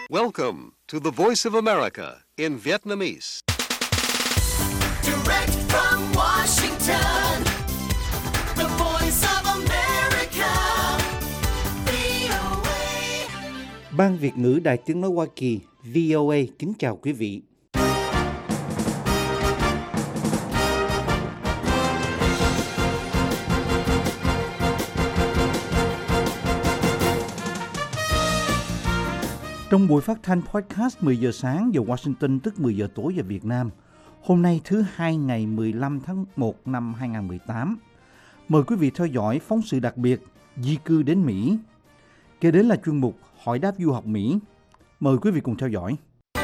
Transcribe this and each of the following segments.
Welcome to the Voice of America in Vietnamese. Direct from Washington, the Voice of America, VOA. Ban Việt ngữ Đài Tiếng nói Hoa Kỳ VOA kính chào quý vị. Trong buổi phát thanh podcast 10 giờ sáng giờ Washington tức 10 giờ tối giờ Việt Nam, hôm nay thứ Hai ngày 15 tháng 1 năm 2018, mời quý vị theo dõi phóng sự đặc biệt Di cư đến Mỹ. Kế đến là chuyên mục Hỏi đáp du học Mỹ. Mời quý vị cùng theo dõi.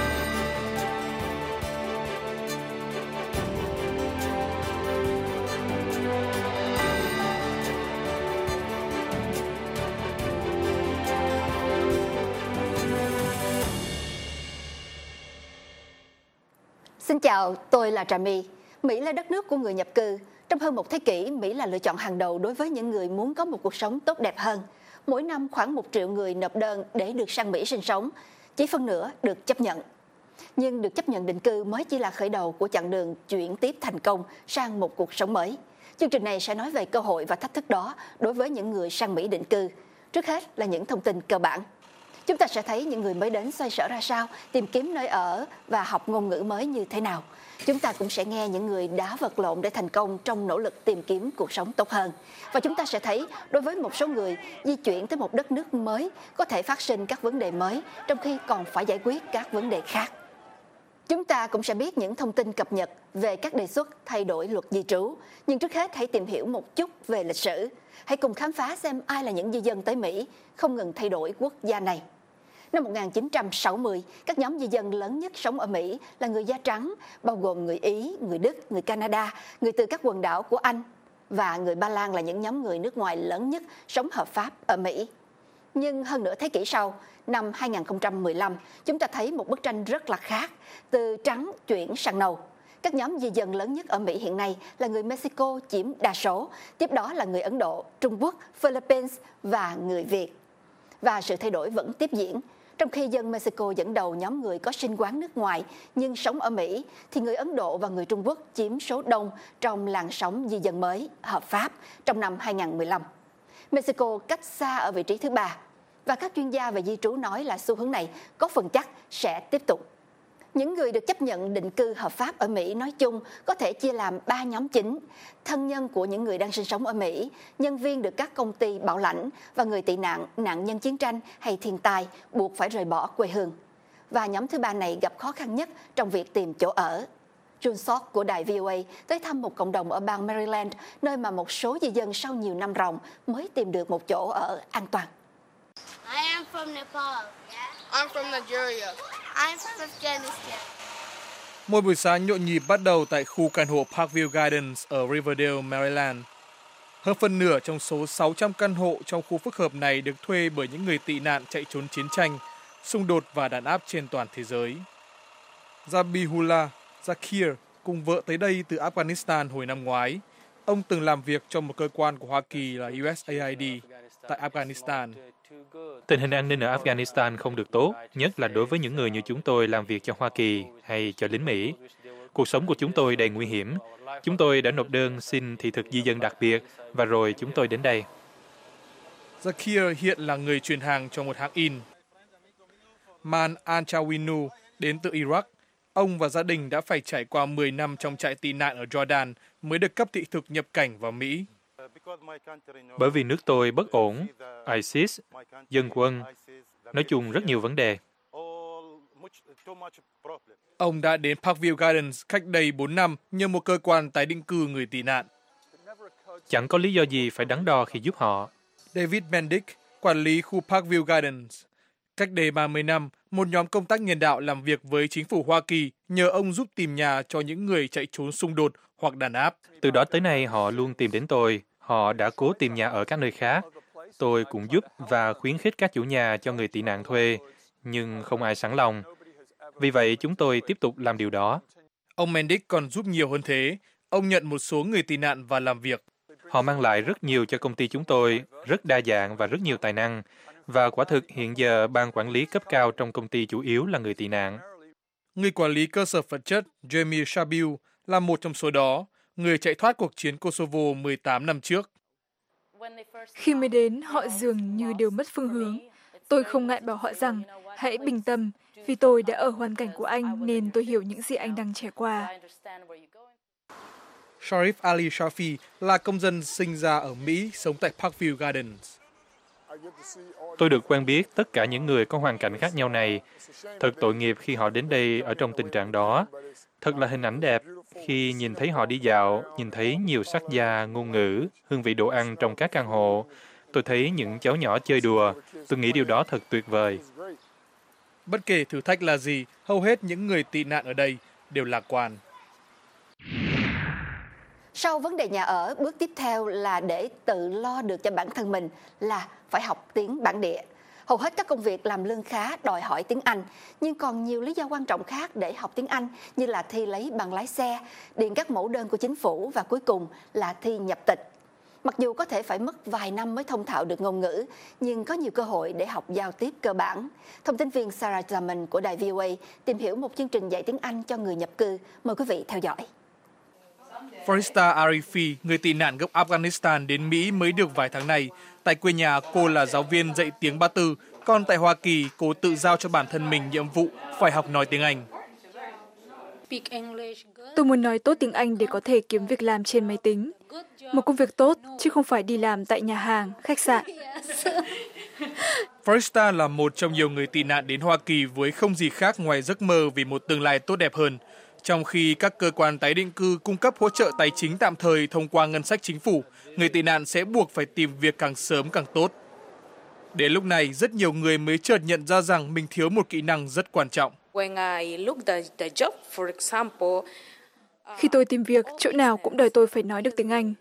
Xin chào, tôi là Trà My. Mỹ là đất nước của người nhập cư. Trong hơn một thế kỷ, Mỹ là lựa chọn hàng đầu đối với những người muốn có một cuộc sống tốt đẹp hơn. Mỗi năm khoảng 1 triệu người nộp đơn để được sang Mỹ sinh sống, chỉ phân nửa được chấp nhận. Nhưng được chấp nhận định cư mới chỉ là khởi đầu của chặng đường chuyển tiếp thành công sang một cuộc sống mới. Chương trình này sẽ nói về cơ hội và thách thức đó đối với những người sang Mỹ định cư. Trước hết là những thông tin cơ bản. Chúng ta sẽ thấy những người mới đến xoay sở ra sao, tìm kiếm nơi ở và học ngôn ngữ mới như thế nào. Chúng ta cũng sẽ nghe những người đã vật lộn để thành công trong nỗ lực tìm kiếm cuộc sống tốt hơn. Và chúng ta sẽ thấy đối với một số người, di chuyển tới một đất nước mới có thể phát sinh các vấn đề mới, trong khi còn phải giải quyết các vấn đề khác. Chúng ta cũng sẽ biết những thông tin cập nhật về các đề xuất thay đổi luật di trú. Nhưng trước hết hãy tìm hiểu một chút về lịch sử. Hãy cùng khám phá xem ai là những di dân tới Mỹ, không ngừng thay đổi quốc gia này. Năm 1960, các nhóm di dân lớn nhất sống ở Mỹ là người da trắng, bao gồm người Ý, người Đức, người Canada, người từ các quần đảo của Anh và người Ba Lan là những nhóm người nước ngoài lớn nhất sống hợp pháp ở Mỹ. Nhưng hơn nửa thế kỷ sau, năm 2015, chúng ta thấy một bức tranh rất là khác, từ trắng chuyển sang nâu. Các nhóm di dân lớn nhất ở Mỹ hiện nay là người Mexico chiếm đa số, tiếp đó là người Ấn Độ, Trung Quốc, Philippines và người Việt. Và sự thay đổi vẫn tiếp diễn. Trong khi dân Mexico dẫn đầu nhóm người có sinh quán nước ngoài nhưng sống ở Mỹ, thì người Ấn Độ và người Trung Quốc chiếm số đông trong làn sóng di dân mới hợp pháp trong năm 2015. Mexico cách xa ở vị trí thứ 3, và các chuyên gia về di trú nói là xu hướng này có phần chắc sẽ tiếp tục. Những người được chấp nhận định cư hợp pháp ở Mỹ nói chung có thể chia làm 3 nhóm chính: thân nhân của những người đang sinh sống ở Mỹ, nhân viên được các công ty bảo lãnh và người tị nạn, nạn nhân chiến tranh hay thiên tai buộc phải rời bỏ quê hương. Và nhóm thứ 3 này gặp khó khăn nhất trong việc tìm chỗ ở. Jun Sok của đài VOA tới thăm một cộng đồng ở bang Maryland, nơi mà một số di dân sau nhiều năm ròng mới tìm được một chỗ ở an toàn. I am from Nepal. I'm from Nigeria. I'm from Afghanistan. Một buổi sáng nhộn nhịp bắt đầu tại khu căn hộ Parkview Gardens ở Riverdale, Maryland. Hơn phân nửa trong số 600 căn hộ trong khu phức hợp này được thuê bởi những người tị nạn chạy trốn chiến tranh, xung đột và đàn áp trên toàn thế giới. Zabihullah Zakir cùng vợ tới đây từ Afghanistan hồi năm ngoái. Ông từng làm việc cho một cơ quan của Hoa Kỳ là USAID tại Afghanistan. Tình hình an ninh ở Afghanistan không được tốt, nhất là đối với những người như chúng tôi làm việc cho Hoa Kỳ hay cho lính Mỹ. Cuộc sống của chúng tôi đầy nguy hiểm. Chúng tôi đã nộp đơn xin thị thực di dân đặc biệt và rồi chúng tôi đến đây. Zakir hiện là người truyền hàng cho một hãng in. Man Anchawinu đến từ Iraq. Ông và gia đình đã phải trải qua 10 năm trong trại tị nạn ở Jordan mới được cấp thị thực nhập cảnh vào Mỹ. Bởi vì nước tôi bất ổn, ISIS, dân quân, nói chung rất nhiều vấn đề. Ông đã đến Parkview Gardens cách đây 4 năm nhờ một cơ quan tái định cư người tị nạn. Chẳng có lý do gì phải đắn đo khi giúp họ. David Mendick, quản lý khu Parkview Gardens. Cách đây 30 năm, một nhóm công tác nhân đạo làm việc với chính phủ Hoa Kỳ nhờ ông giúp tìm nhà cho những người chạy trốn xung đột hoặc đàn áp. Từ đó tới nay họ luôn tìm đến tôi. Họ đã cố tìm nhà ở các nơi khác. Tôi cũng giúp và khuyến khích các chủ nhà cho người tị nạn thuê, nhưng không ai sẵn lòng. Vì vậy chúng tôi tiếp tục làm điều đó. Ông Mendick còn giúp nhiều hơn thế. Ông nhận một số người tị nạn và làm việc. Họ mang lại rất nhiều cho công ty chúng tôi, rất đa dạng và rất nhiều tài năng. Và quả thực hiện giờ ban quản lý cấp cao trong công ty chủ yếu là người tị nạn. Người quản lý cơ sở vật chất Jamil Shabil là một trong số đó, người chạy thoát cuộc chiến Kosovo 18 năm trước. Khi mới đến, họ dường như đều mất phương hướng. Tôi không ngại bảo họ rằng, hãy bình tâm, vì tôi đã ở hoàn cảnh của anh nên tôi hiểu những gì anh đang trải qua. Sharif Ali Shafi là công dân sinh ra ở Mỹ, sống tại Parkview Gardens. Tôi được quen biết tất cả những người có hoàn cảnh khác nhau này. Thật tội nghiệp khi họ đến đây ở trong tình trạng đó. Thật là hình ảnh đẹp khi nhìn thấy họ đi dạo, nhìn thấy nhiều sắc da, ngôn ngữ, hương vị đồ ăn trong các căn hộ. Tôi thấy những cháu nhỏ chơi đùa. Tôi nghĩ điều đó thật tuyệt vời. Bất kể thử thách là gì, hầu hết những người tị nạn ở đây đều lạc quan. Sau vấn đề nhà ở, bước tiếp theo là để tự lo được cho bản thân mình là phải học tiếng bản địa. Hầu hết các công việc làm lương khá đòi hỏi tiếng Anh, nhưng còn nhiều lý do quan trọng khác để học tiếng Anh như là thi lấy bằng lái xe, điền các mẫu đơn của chính phủ và cuối cùng là thi nhập tịch. Mặc dù có thể phải mất vài năm mới thông thạo được ngôn ngữ, nhưng có nhiều cơ hội để học giao tiếp cơ bản. Thông tin viên Sarah Zaman của đài VOA tìm hiểu một chương trình dạy tiếng Anh cho người nhập cư. Mời quý vị theo dõi. Farista Arifi, người tị nạn gốc Afghanistan đến Mỹ mới được vài tháng này. Tại quê nhà, cô là giáo viên dạy tiếng Ba Tư, còn tại Hoa Kỳ, cô tự giao cho bản thân mình nhiệm vụ phải học nói tiếng Anh. Tôi muốn nói tốt tiếng Anh để có thể kiếm việc làm trên máy tính. Một công việc tốt, chứ không phải đi làm tại nhà hàng, khách sạn. Farista là một trong nhiều người tị nạn đến Hoa Kỳ với không gì khác ngoài giấc mơ vì một tương lai tốt đẹp hơn. Trong khi các cơ quan tái định cư cung cấp hỗ trợ tài chính tạm thời thông qua ngân sách chính phủ, người tị nạn sẽ buộc phải tìm việc càng sớm càng tốt. Đến lúc này, rất nhiều người mới chợt nhận ra rằng mình thiếu một kỹ năng rất quan trọng. Khi tôi tìm việc, chỗ nào cũng đòi tôi phải nói được tiếng Anh.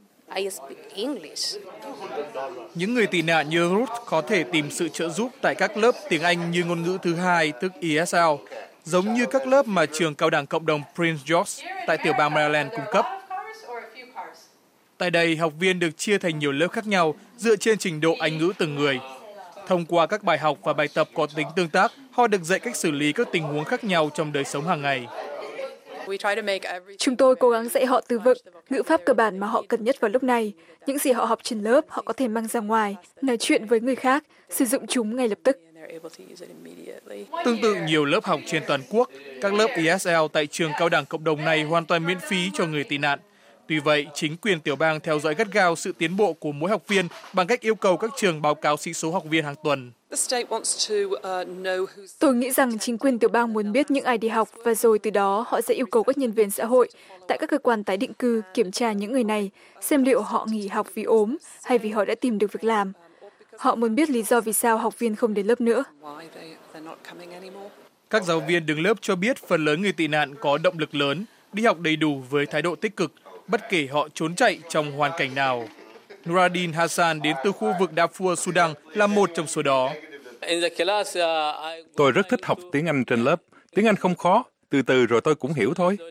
Những người tị nạn như Ruth có thể tìm sự trợ giúp tại các lớp tiếng Anh như ngôn ngữ thứ hai, tức ESL, giống như các lớp mà trường cao đẳng cộng đồng Prince George tại tiểu bang Maryland cung cấp. Tại đây, học viên được chia thành nhiều lớp khác nhau dựa trên trình độ Anh ngữ từng người. Thông qua các bài học và bài tập có tính tương tác, họ được dạy cách xử lý các tình huống khác nhau trong đời sống hàng ngày. Chúng tôi cố gắng dạy họ từ vựng, ngữ pháp cơ bản mà họ cần nhất vào lúc này. Những gì họ học trên lớp, họ có thể mang ra ngoài, nói chuyện với người khác, sử dụng chúng ngay lập tức. Tương tự nhiều lớp học trên toàn quốc, các lớp ESL tại trường cao đẳng cộng đồng này hoàn toàn miễn phí cho người tị nạn. Tuy vậy, chính quyền tiểu bang theo dõi gắt gao sự tiến bộ của mỗi học viên bằng cách yêu cầu các trường báo cáo sĩ số học viên hàng tuần. Tôi nghĩ rằng chính quyền tiểu bang muốn biết những ai đi học và rồi từ đó họ sẽ yêu cầu các nhân viên xã hội tại các cơ quan tái định cư kiểm tra những người này, xem liệu họ nghỉ học vì ốm hay vì họ đã tìm được việc làm. Họ muốn biết lý do vì sao học viên không đến lớp nữa. Các giáo viên đứng lớp cho biết phần lớn người tị nạn có động lực lớn, đi học đầy đủ với thái độ tích cực, bất kể họ trốn chạy trong hoàn cảnh nào. Nuradin Hassan đến từ khu vực Darfur, Sudan là một trong số đó. Tôi rất thích học tiếng Anh trên lớp. Tiếng Anh không khó, từ từ rồi tôi cũng hiểu thôi.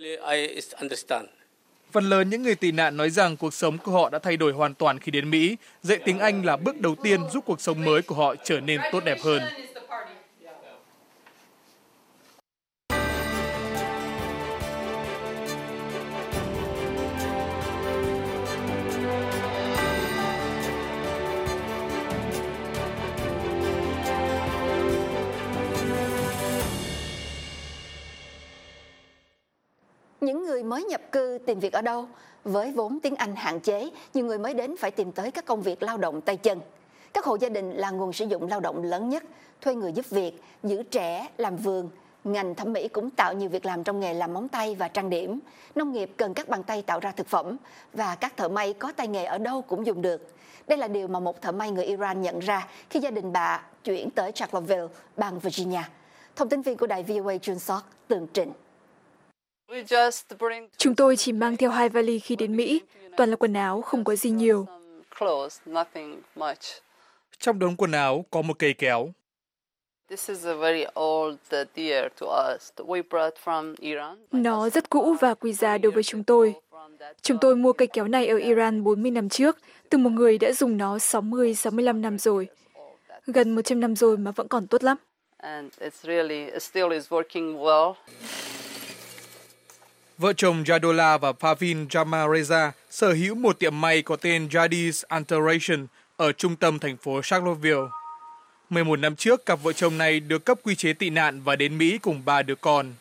Phần lớn những người tị nạn nói rằng cuộc sống của họ đã thay đổi hoàn toàn khi đến Mỹ. Dạy tiếng Anh là bước đầu tiên giúp cuộc sống mới của họ trở nên tốt đẹp hơn. Những người mới nhập cư tìm việc ở đâu? Với vốn tiếng Anh hạn chế, nhiều người mới đến phải tìm tới các công việc lao động tay chân. Các hộ gia đình là nguồn sử dụng lao động lớn nhất, thuê người giúp việc, giữ trẻ, làm vườn. Ngành thẩm mỹ cũng tạo nhiều việc làm trong nghề làm móng tay và trang điểm. Nông nghiệp cần các bàn tay tạo ra thực phẩm, và các thợ may có tay nghề ở đâu cũng dùng được. Đây là điều mà một thợ may người Iran nhận ra khi gia đình bà chuyển tới Charlottesville, bang Virginia. Thông tin viên của đài VOA Jun Sok tường trình. Chúng tôi chỉ mang theo 2 vali khi đến Mỹ, toàn là quần áo, không có gì nhiều. Trong đống quần áo có một cây kéo. Nó rất cũ và quý giá đối với chúng tôi. Chúng tôi mua cây kéo này ở Iran 40 năm trước, từ một người đã dùng nó 60-65 năm rồi. Gần 100 năm rồi mà vẫn còn tốt lắm. Vợ chồng Jadola và Pavin Jamareza sở hữu một tiệm may có tên Jadis Alteration ở trung tâm thành phố Charlottesville. 11 năm trước, cặp vợ chồng này được cấp quy chế tị nạn và đến Mỹ cùng 3 đứa con.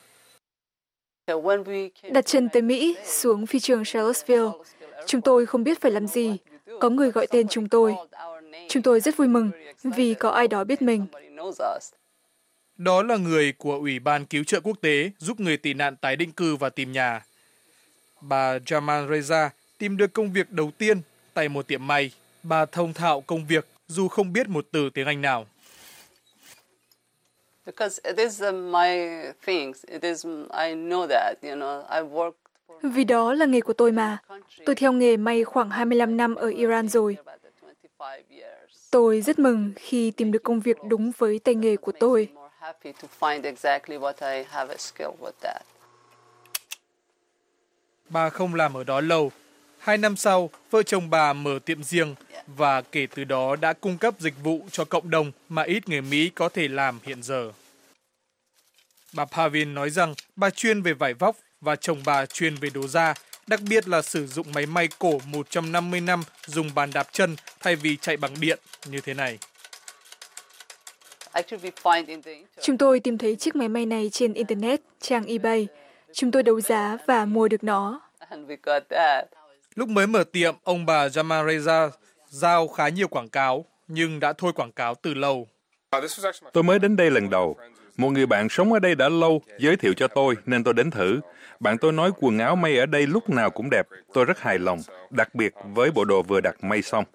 Đặt chân tới Mỹ, xuống phi trường Charlottesville, chúng tôi không biết phải làm gì. Có người gọi tên chúng tôi. Chúng tôi rất vui mừng vì có ai đó biết mình. Đó là người của Ủy ban Cứu trợ Quốc tế giúp người tị nạn tái định cư và tìm nhà. Bà Jamareza tìm được công việc đầu tiên tại một tiệm may. Bà thông thạo công việc dù không biết một từ tiếng Anh nào. Vì đó là nghề của tôi mà. Tôi theo nghề may khoảng 25 năm ở Iran rồi. Tôi rất mừng khi tìm được công việc đúng với tay nghề của tôi. Bà không làm ở đó lâu. 2 năm sau, vợ chồng bà mở tiệm riêng và kể từ đó đã cung cấp dịch vụ cho cộng đồng mà ít người Mỹ có thể làm hiện giờ. Bà Pavin nói rằng bà chuyên về vải vóc và chồng bà chuyên về đồ da, đặc biệt là sử dụng máy may cổ 150 năm dùng bàn đạp chân thay vì chạy bằng điện như thế này. Chúng tôi tìm thấy chiếc máy may này trên Internet, trang eBay. Chúng tôi đấu giá và mua được nó. Lúc mới mở tiệm, ông bà Jamareza giao khá nhiều quảng cáo, nhưng đã thôi quảng cáo từ lâu. Tôi mới đến đây lần đầu. Một người bạn sống ở đây đã lâu giới thiệu cho tôi nên tôi đến thử. Bạn tôi nói quần áo may ở đây lúc nào cũng đẹp. Tôi rất hài lòng, đặc biệt với bộ đồ vừa đặt may xong.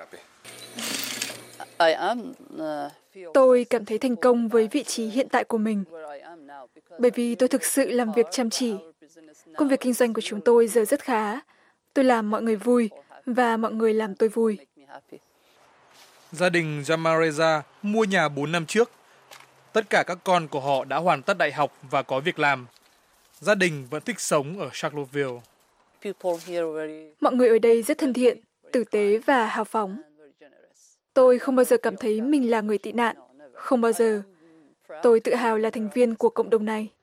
Tôi cảm thấy thành công với vị trí hiện tại của mình, bởi vì tôi thực sự làm việc chăm chỉ. Công việc kinh doanh của chúng tôi giờ rất khá. Tôi làm mọi người vui, và mọi người làm tôi vui. Gia đình Jamareza mua nhà 4 năm trước. Tất cả các con của họ đã hoàn tất đại học và có việc làm. Gia đình vẫn thích sống ở Charlottesville. Mọi người ở đây rất thân thiện, tử tế và hào phóng. Tôi không bao giờ cảm thấy mình là người tị nạn. Không bao giờ. Tôi tự hào là thành viên của cộng đồng này.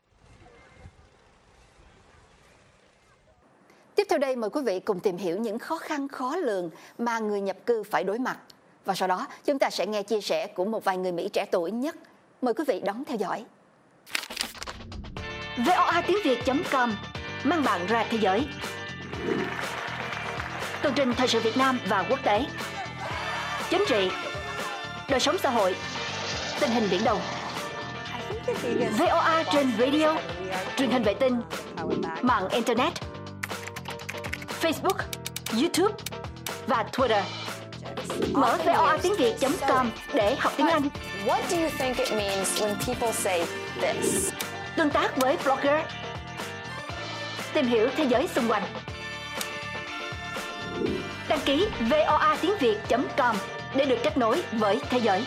Tiếp theo đây mời quý vị cùng tìm hiểu những khó khăn khó lường mà người nhập cư phải đối mặt. Và sau đó chúng ta sẽ nghe chia sẻ của một vài người Mỹ trẻ tuổi nhất. Mời quý vị đón theo dõi. voatiếngviet.com mang bạn ra thế giới. Tường trình thời sự Việt Nam và quốc tế. Chính trị, đời sống xã hội, tình hình Biển Đông. VOA trên radio, truyền hình vệ tinh, mạng Internet, Facebook, YouTube và Twitter. Mở voatiếngviet.com để học tiếng Anh. What do you think it means when people say this? Tương tác với blogger. Tìm hiểu thế giới xung quanh. Đăng ký voatiếngviet.com để được kết nối với thế giới.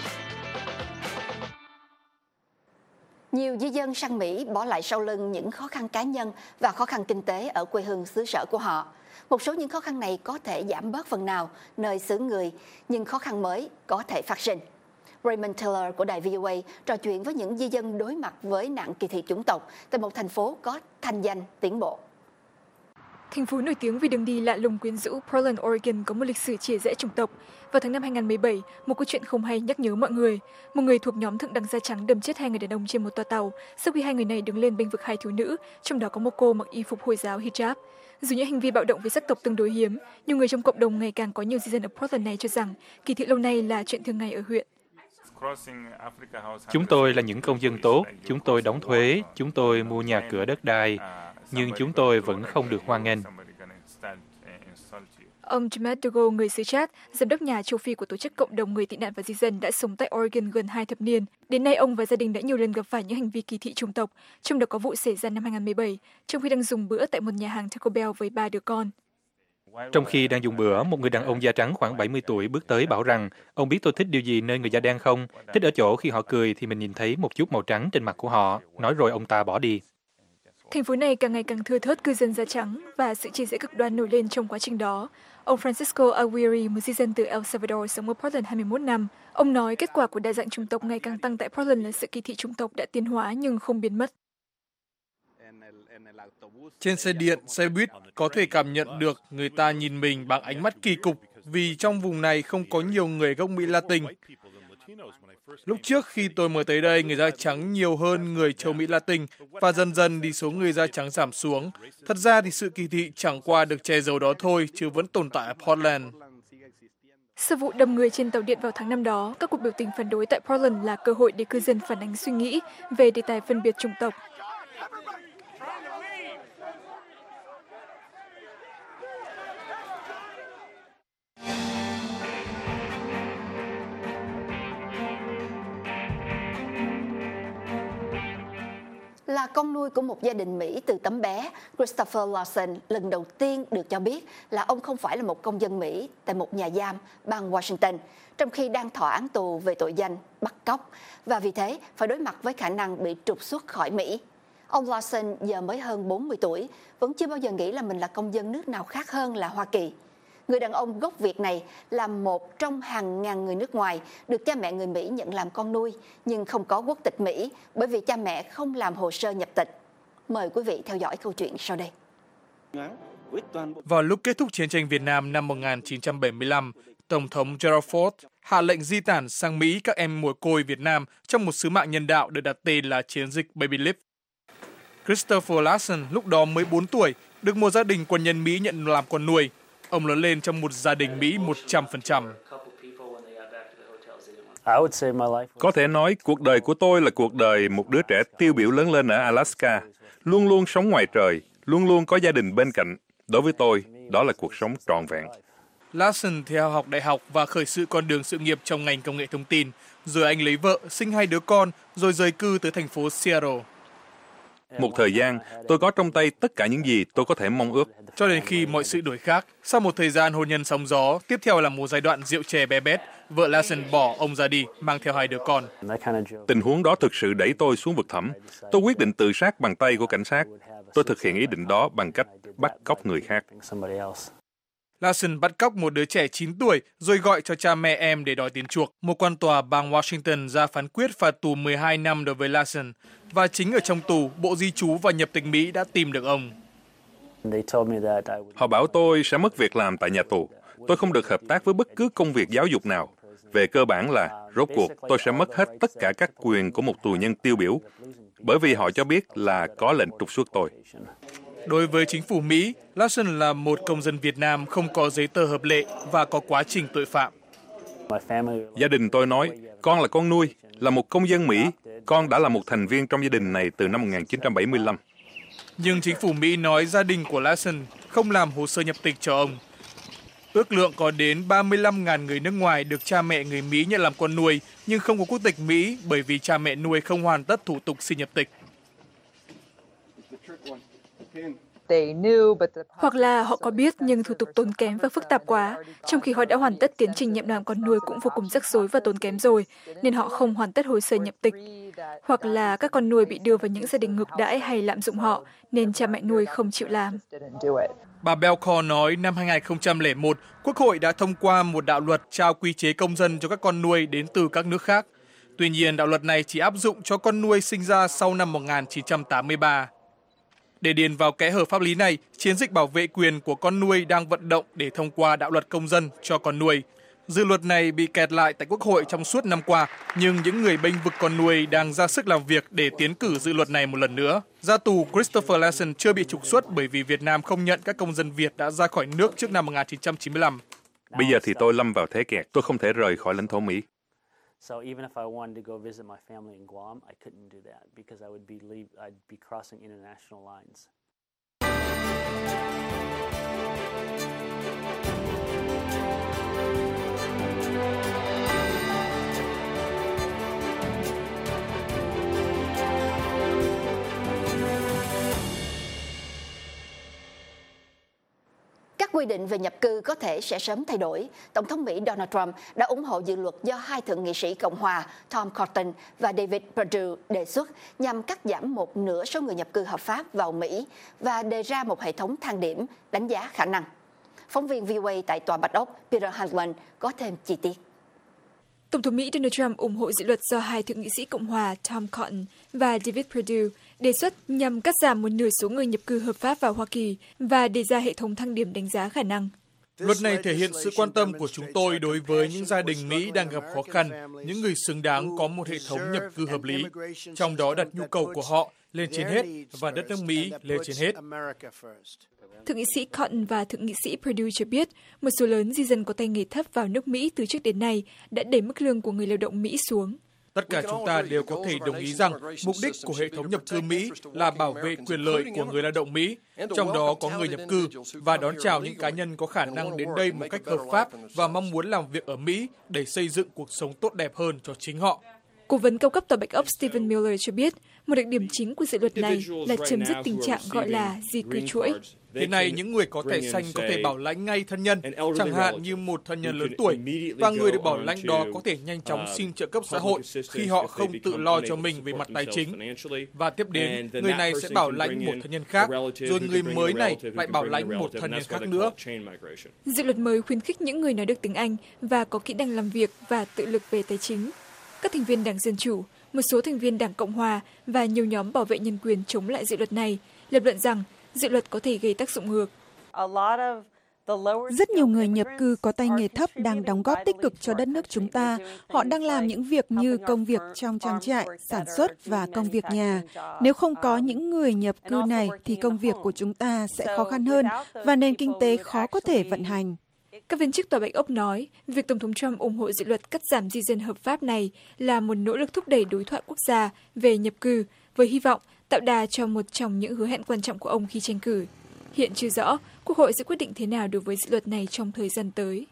Nhiều di dân sang Mỹ bỏ lại sau lưng những khó khăn cá nhân và khó khăn kinh tế ở quê hương xứ sở của họ. Một số những khó khăn này có thể giảm bớt phần nào nơi xứ người, nhưng khó khăn mới có thể phát sinh. Raymond Taylor của đài VOA trò chuyện với những di dân đối mặt với nạn kỳ thị chủng tộc tại một thành phố có thanh danh tiến bộ. Thành phố nổi tiếng vì đường đi lạ lùng quyến rũ Portland, Oregon có một lịch sử chia rẽ chủng tộc. Vào tháng 5 2017, một câu chuyện không hay nhắc nhớ mọi người. Một người thuộc nhóm thượng đẳng da trắng đâm chết 2 người đàn ông trên một toa tàu sau khi 2 người này đứng lên bênh vực 2 thiếu nữ, trong đó có một cô mặc y phục Hồi giáo hijab. Dù những hành vi bạo động với sắc tộc tương đối hiếm, nhiều người trong cộng đồng ngày càng có nhiều di dân ở Portland này cho rằng kỳ thị lâu nay là chuyện thường ngày ở huyện. Chúng tôi là những công dân tốt, chúng tôi đóng thuế, chúng tôi mua nhà cửa đất đai, nhưng chúng tôi vẫn không được hoan nghênh. Ông James Dogo, người xứ Chad, giám đốc nhà châu Phi của tổ chức cộng đồng người tị nạn và di dân đã sống tại Oregon gần 2 thập niên. Đến nay, ông và gia đình đã nhiều lần gặp phải những hành vi kỳ thị chủng tộc, trong đó có vụ xảy ra năm 2017, trong khi đang dùng bữa tại một nhà hàng Taco Bell với 3 đứa con. Trong khi đang dùng bữa, một người đàn ông da trắng khoảng 70 tuổi bước tới bảo rằng, ông biết tôi thích điều gì nơi người da đen không? Thích ở chỗ khi họ cười thì mình nhìn thấy một chút màu trắng trên mặt của họ. Nói rồi ông ta bỏ đi. Thành phố này càng ngày càng thưa thớt cư dân da trắng và sự chia rẽ cực đoan nổi lên trong quá trình đó. Ông Francisco Aguirre, một di dân từ El Salvador sống ở Portland 21 năm. Ông nói kết quả của đa dạng chủng tộc ngày càng tăng tại Portland là sự kỳ thị chủng tộc đã tiến hóa nhưng không biến mất. Trên xe điện, xe buýt có thể cảm nhận được người ta nhìn mình bằng ánh mắt kỳ cục vì trong vùng này không có nhiều người gốc Mỹ Latin. Lúc trước khi tôi mới tới đây, người da trắng nhiều hơn người châu Mỹ Latin và dần dần thì số người da trắng giảm xuống. Thật ra thì sự kỳ thị chẳng qua được che giấu đó thôi, chứ vẫn tồn tại ở Portland. Sau vụ đâm người trên tàu điện vào tháng năm đó, các cuộc biểu tình phản đối tại Portland là cơ hội để cư dân phản ánh suy nghĩ về đề tài phân biệt chủng tộc. Là con nuôi của một gia đình Mỹ từ tấm bé, Christopher Lawson lần đầu tiên được cho biết là ông không phải là một công dân Mỹ tại một nhà giam bang Washington, trong khi đang thọ án tù về tội danh bắt cóc, và vì thế phải đối mặt với khả năng bị trục xuất khỏi Mỹ. Ông Lawson giờ mới hơn 40 tuổi, vẫn chưa bao giờ nghĩ là mình là công dân nước nào khác hơn là Hoa Kỳ. Người đàn ông gốc Việt này là một trong hàng ngàn người nước ngoài được cha mẹ người Mỹ nhận làm con nuôi, nhưng không có quốc tịch Mỹ bởi vì cha mẹ không làm hồ sơ nhập tịch. Mời quý vị theo dõi câu chuyện sau đây. Vào lúc kết thúc chiến tranh Việt Nam năm 1975, Tổng thống Gerald Ford hạ lệnh di tản sang Mỹ các em mồ côi Việt Nam trong một sứ mạng nhân đạo được đặt tên là chiến dịch Baby Lift. Christopher Lawson lúc đó mới 4 tuổi, được một gia đình quân nhân Mỹ nhận làm con nuôi. Ông lớn lên trong một gia đình Mỹ 100%. Có thể nói cuộc đời của tôi là cuộc đời một đứa trẻ tiêu biểu lớn lên ở Alaska, luôn luôn sống ngoài trời, luôn luôn có gia đình bên cạnh. Đối với tôi, đó là cuộc sống trọn vẹn. Lawson theo học đại học và khởi sự con đường sự nghiệp trong ngành công nghệ thông tin. Rồi anh lấy vợ, sinh 2 đứa con, rồi rời cư tới thành phố Seattle. Một thời gian, tôi có trong tay tất cả những gì tôi có thể mong ước. Cho đến khi mọi sự đổi khác, sau một thời gian hôn nhân sóng gió, tiếp theo là một giai đoạn rượu chè bé bét, vợ Lawson bỏ ông ra đi, mang theo 2 đứa con. Tình huống đó thực sự đẩy tôi xuống vực thẳm. Tôi quyết định tự sát bằng tay của cảnh sát. Tôi thực hiện ý định đó bằng cách bắt cóc người khác. Lawson bắt cóc một đứa trẻ 9 tuổi rồi gọi cho cha mẹ em để đòi tiền chuộc. Một quan tòa bang Washington ra phán quyết phạt tù 12 năm đối với Lawson. Và chính ở trong tù, Bộ Di trú và Nhập tịch Mỹ đã tìm được ông. Họ bảo tôi sẽ mất việc làm tại nhà tù. Tôi không được hợp tác với bất cứ công việc giáo dục nào. Về cơ bản là, rốt cuộc, tôi sẽ mất hết tất cả các quyền của một tù nhân tiêu biểu, bởi vì họ cho biết là có lệnh trục xuất tôi. Đối với chính phủ Mỹ, Lawson là một công dân Việt Nam không có giấy tờ hợp lệ và có quá trình tội phạm. Gia đình tôi nói, con là con nuôi, là một công dân Mỹ. Con đã là một thành viên trong gia đình này từ năm 1975. Nhưng chính phủ Mỹ nói gia đình của Lawson không làm hồ sơ nhập tịch cho ông. Ước lượng có đến 35.000 người nước ngoài được cha mẹ người Mỹ nhận làm con nuôi, nhưng không có quốc tịch Mỹ bởi vì cha mẹ nuôi không hoàn tất thủ tục xin nhập tịch. Hoặc là họ có biết nhưng thủ tục tốn kém và phức tạp quá, trong khi họ đã hoàn tất tiến trình nhận làm con nuôi cũng vô cùng rắc rối và tốn kém rồi, nên họ không hoàn tất hồ sơ nhập tịch. Hoặc là các con nuôi bị đưa vào những gia đình ngược đãi hay lạm dụng họ, nên cha mẹ nuôi không chịu làm. Bà Belcourt nói năm 2001, Quốc hội đã thông qua một đạo luật trao quy chế công dân cho các con nuôi đến từ các nước khác. Tuy nhiên, đạo luật này chỉ áp dụng cho con nuôi sinh ra sau năm 1983. Để điền vào kẽ hở pháp lý này, chiến dịch bảo vệ quyền của con nuôi đang vận động để thông qua đạo luật công dân cho con nuôi. Dự luật này bị kẹt lại tại Quốc hội trong suốt năm qua, nhưng những người bênh vực con nuôi đang ra sức làm việc để tiến cử dự luật này một lần nữa. Ra tù, Christopher Lawson chưa bị trục xuất bởi vì Việt Nam không nhận các công dân Việt đã ra khỏi nước trước năm 1995. Bây giờ thì tôi lâm vào thế kẹt, tôi không thể rời khỏi lãnh thổ Mỹ. So even if I wanted to go visit my family in Guam, I couldn't do that because I'd be crossing international lines. Các quy định về nhập cư có thể sẽ sớm thay đổi. Tổng thống Mỹ Donald Trump đã ủng hộ dự luật do hai thượng nghị sĩ Cộng hòa Tom Cotton và David Perdue đề xuất nhằm cắt giảm một nửa số người nhập cư hợp pháp vào Mỹ và đề ra một hệ thống thang điểm đánh giá khả năng. Phóng viên VOA tại Tòa Bạch Ốc Peter Hanlon có thêm chi tiết. Tổng thống Mỹ Donald Trump ủng hộ dự luật do hai thượng nghị sĩ Cộng hòa Tom Cotton và David Perdue đề xuất nhằm cắt giảm một nửa số người nhập cư hợp pháp vào Hoa Kỳ và đề ra hệ thống thang điểm đánh giá khả năng. Luật này thể hiện sự quan tâm của chúng tôi đối với những gia đình Mỹ đang gặp khó khăn, những người xứng đáng có một hệ thống nhập cư hợp lý, trong đó đặt nhu cầu của họ lên trên hết và đất nước Mỹ lên trên hết. Thượng nghị sĩ Cotton và thượng nghị sĩ Perdue cho biết một số lớn di dân có tay nghề thấp vào nước Mỹ từ trước đến nay đã đẩy mức lương của người lao động Mỹ xuống. Tất cả chúng ta đều có thể đồng ý rằng mục đích của hệ thống nhập cư Mỹ là bảo vệ quyền lợi của người lao động Mỹ, trong đó có người nhập cư, và đón chào những cá nhân có khả năng đến đây một cách hợp pháp và mong muốn làm việc ở Mỹ để xây dựng cuộc sống tốt đẹp hơn cho chính họ. Cố vấn cao cấp Tòa Bạch Ốc Stephen Miller cho biết một đặc điểm chính của dự luật này là chấm dứt tình trạng gọi là di cư chuỗi. Hiện nay, những người có thẻ xanh có thể bảo lãnh ngay thân nhân, chẳng hạn như một thân nhân lớn tuổi, và người được bảo lãnh đó có thể nhanh chóng xin trợ cấp xã hội khi họ không tự lo cho mình về mặt tài chính. Và tiếp đến, người này sẽ bảo lãnh một thân nhân khác, rồi người mới này lại bảo lãnh một thân nhân khác nữa. Dự luật mới khuyến khích những người nói được tiếng Anh và có kỹ năng làm việc và tự lực về tài chính. Các thành viên Đảng Dân Chủ, một số thành viên Đảng Cộng Hòa và nhiều nhóm bảo vệ nhân quyền chống lại dự luật này lập luận rằng dự luật có thể gây tác dụng ngược. Rất nhiều người nhập cư có tay nghề thấp đang đóng góp tích cực cho đất nước chúng ta. Họ đang làm những việc như công việc trong trang trại, sản xuất và công việc nhà. Nếu không có những người nhập cư này thì công việc của chúng ta sẽ khó khăn hơn và nền kinh tế khó có thể vận hành. Các viên chức Tòa Bạch Ốc nói, việc Tổng thống Trump ủng hộ dự luật cắt giảm di dân hợp pháp này là một nỗ lực thúc đẩy đối thoại quốc gia về nhập cư, với hy vọng tạo đà cho một trong những hứa hẹn quan trọng của ông khi tranh cử. Hiện chưa rõ Quốc hội sẽ quyết định thế nào đối với dự luật này trong thời gian tới.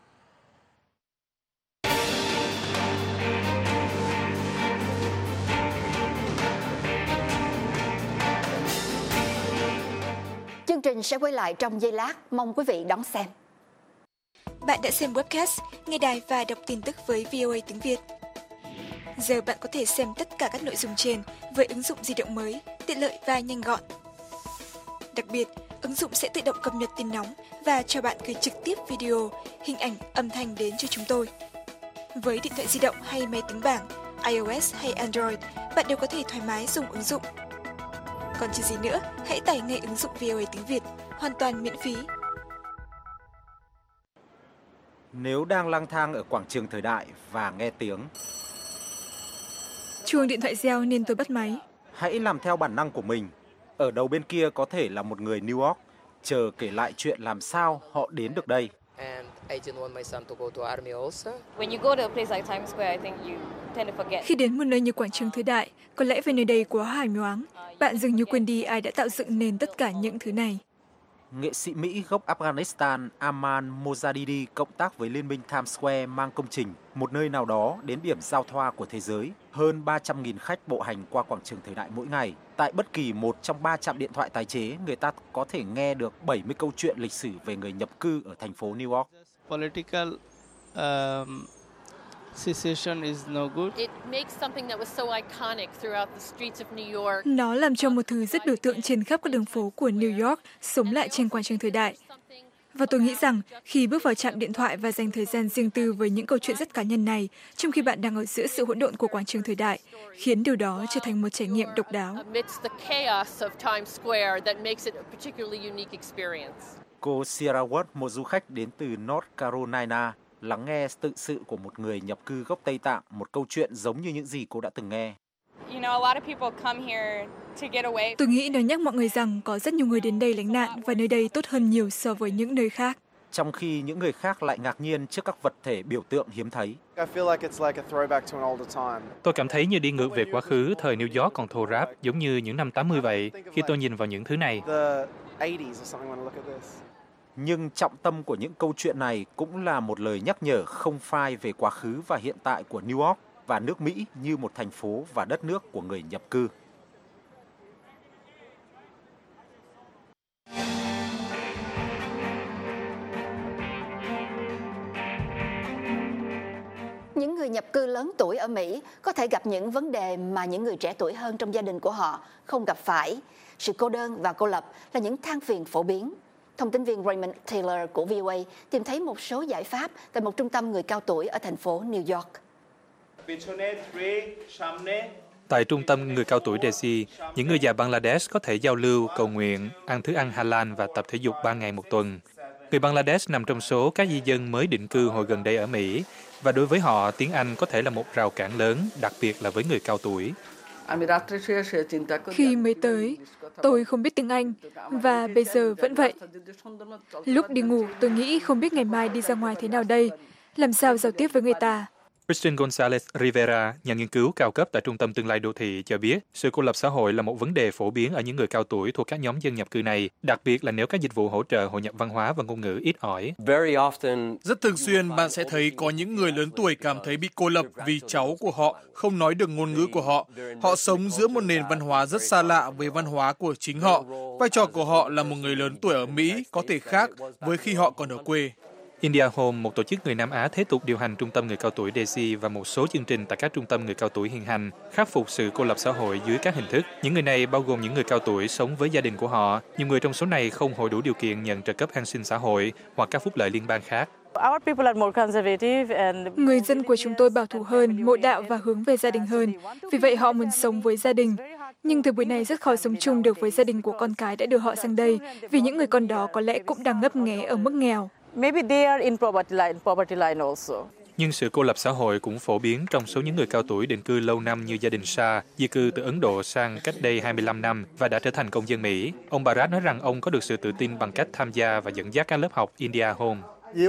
Chương trình sẽ quay lại trong giây lát, mong quý vị đón xem. Bạn đã xem webcast, nghe đài và đọc tin tức với VOA tiếng Việt. Giờ bạn có thể xem tất cả các nội dung trên với ứng dụng di động mới, tiện lợi và nhanh gọn. Đặc biệt, ứng dụng sẽ tự động cập nhật tin nóng và cho bạn gửi trực tiếp video, hình ảnh, âm thanh đến cho chúng tôi. Với điện thoại di động hay máy tính bảng, iOS hay Android, bạn đều có thể thoải mái dùng ứng dụng. Còn chờ gì nữa, hãy tải ngay ứng dụng VOA tiếng Việt, hoàn toàn miễn phí. Nếu đang lang thang ở quảng trường Thời Đại và nghe tiếng Chuông điện thoại reo nên tôi bắt máy. Hãy làm theo bản năng của mình. Ở đầu bên kia có thể là một người New York, chờ kể lại chuyện làm sao họ đến được đây. Khi đến một nơi như quảng trường Thời Đại, có lẽ vì nơi đây quá hài nhoáng, bạn dường như quên đi ai đã tạo dựng nên tất cả những thứ này. Nghệ sĩ Mỹ gốc Afghanistan Aman Mojadidi cộng tác với Liên minh Times Square mang công trình một nơi nào đó đến điểm giao thoa của thế giới. Hơn 300.000 khách bộ hành qua quảng trường Thời Đại mỗi ngày. Tại bất kỳ một trong 3 trạm điện thoại tái chế, người ta có thể nghe được 70 câu chuyện lịch sử về người nhập cư ở thành phố New York. Nó làm cho một thứ rất biểu tượng trên khắp các đường phố của New York sống lại trên quảng trường Thời Đại. Và tôi nghĩ rằng khi bước vào trạm điện thoại và dành thời gian riêng tư với những câu chuyện rất cá nhân này, trong khi bạn đang ở giữa sự hỗn độn của quảng trường Thời Đại, khiến điều đó trở thành một trải nghiệm độc đáo. Cô Sierra Ward, một du khách đến từ North Carolina, lắng nghe tự sự của một người nhập cư gốc Tây Tạng, một câu chuyện giống như những gì cô đã từng nghe. Tôi nghĩ nó nhắc mọi người rằng có rất nhiều người đến đây lánh nạn và nơi đây tốt hơn nhiều so với những nơi khác. Trong khi những người khác lại ngạc nhiên trước các vật thể biểu tượng hiếm thấy. Tôi cảm thấy như đi ngược về quá khứ thời New York còn thô ráp, giống như những năm 80 vậy, khi tôi nhìn vào những thứ này. Nhưng trọng tâm của những câu chuyện này cũng là một lời nhắc nhở không phai về quá khứ và hiện tại của New York và nước Mỹ như một thành phố và đất nước của người nhập cư. lớn tuổi ở Mỹ có thể gặp những vấn đề mà những người trẻ tuổi hơn trong gia đình của họ không gặp phải. Sự cô đơn và cô lập là những than phiền phổ biến. Thông tin viên Raymond Taylor của VOA tìm thấy một số giải pháp tại một trung tâm người cao tuổi ở thành phố New York. Tại trung tâm người cao tuổi Desi, những người già Bangladesh có thể giao lưu, cầu nguyện, ăn thức ăn halal và tập thể dục 3 ngày một tuần. Người Bangladesh nằm trong số các di dân mới định cư hồi gần đây ở Mỹ, và đối với họ, tiếng Anh có thể là một rào cản lớn, đặc biệt là với người cao tuổi. Khi mới tới, tôi không biết tiếng Anh, và bây giờ vẫn vậy. Lúc đi ngủ, tôi nghĩ không biết ngày mai đi ra ngoài thế nào đây, làm sao giao tiếp với người ta. Christian Gonzalez Rivera, nhà nghiên cứu cao cấp tại Trung tâm Tương lai Đô thị, cho biết sự cô lập xã hội là một vấn đề phổ biến ở những người cao tuổi thuộc các nhóm dân nhập cư này, đặc biệt là nếu các dịch vụ hỗ trợ hội nhập văn hóa và ngôn ngữ ít ỏi. Rất thường xuyên bạn sẽ thấy có những người lớn tuổi cảm thấy bị cô lập vì cháu của họ không nói được ngôn ngữ của họ. Họ sống giữa một nền văn hóa rất xa lạ với văn hóa của chính họ. Vai trò của họ là một người lớn tuổi ở Mỹ có thể khác với khi họ còn ở quê. India Home, một tổ chức người Nam Á thế tục điều hành trung tâm người cao tuổi Desi và một số chương trình tại các trung tâm người cao tuổi hiện hành, khắc phục sự cô lập xã hội dưới các hình thức. Những người này bao gồm những người cao tuổi sống với gia đình của họ. Nhiều người trong số này không hội đủ điều kiện nhận trợ cấp an sinh xã hội hoặc các phúc lợi liên bang khác. Người dân của chúng tôi bảo thủ hơn, mộ đạo và hướng về gia đình hơn. Vì vậy họ muốn sống với gia đình. Nhưng thời buổi này rất khó sống chung được với gia đình của con cái đã đưa họ sang đây, vì những người con đó có lẽ cũng đang ngấp nghé ở mức nghèo. Nhưng sự cô lập xã hội cũng phổ biến trong số những người cao tuổi định cư lâu năm như gia đình Shah, di cư từ Ấn Độ sang cách đây 25 năm và đã trở thành công dân Mỹ. Ông Bharat nói rằng ông có được sự tự tin bằng cách tham gia và dẫn dắt các lớp học India Home.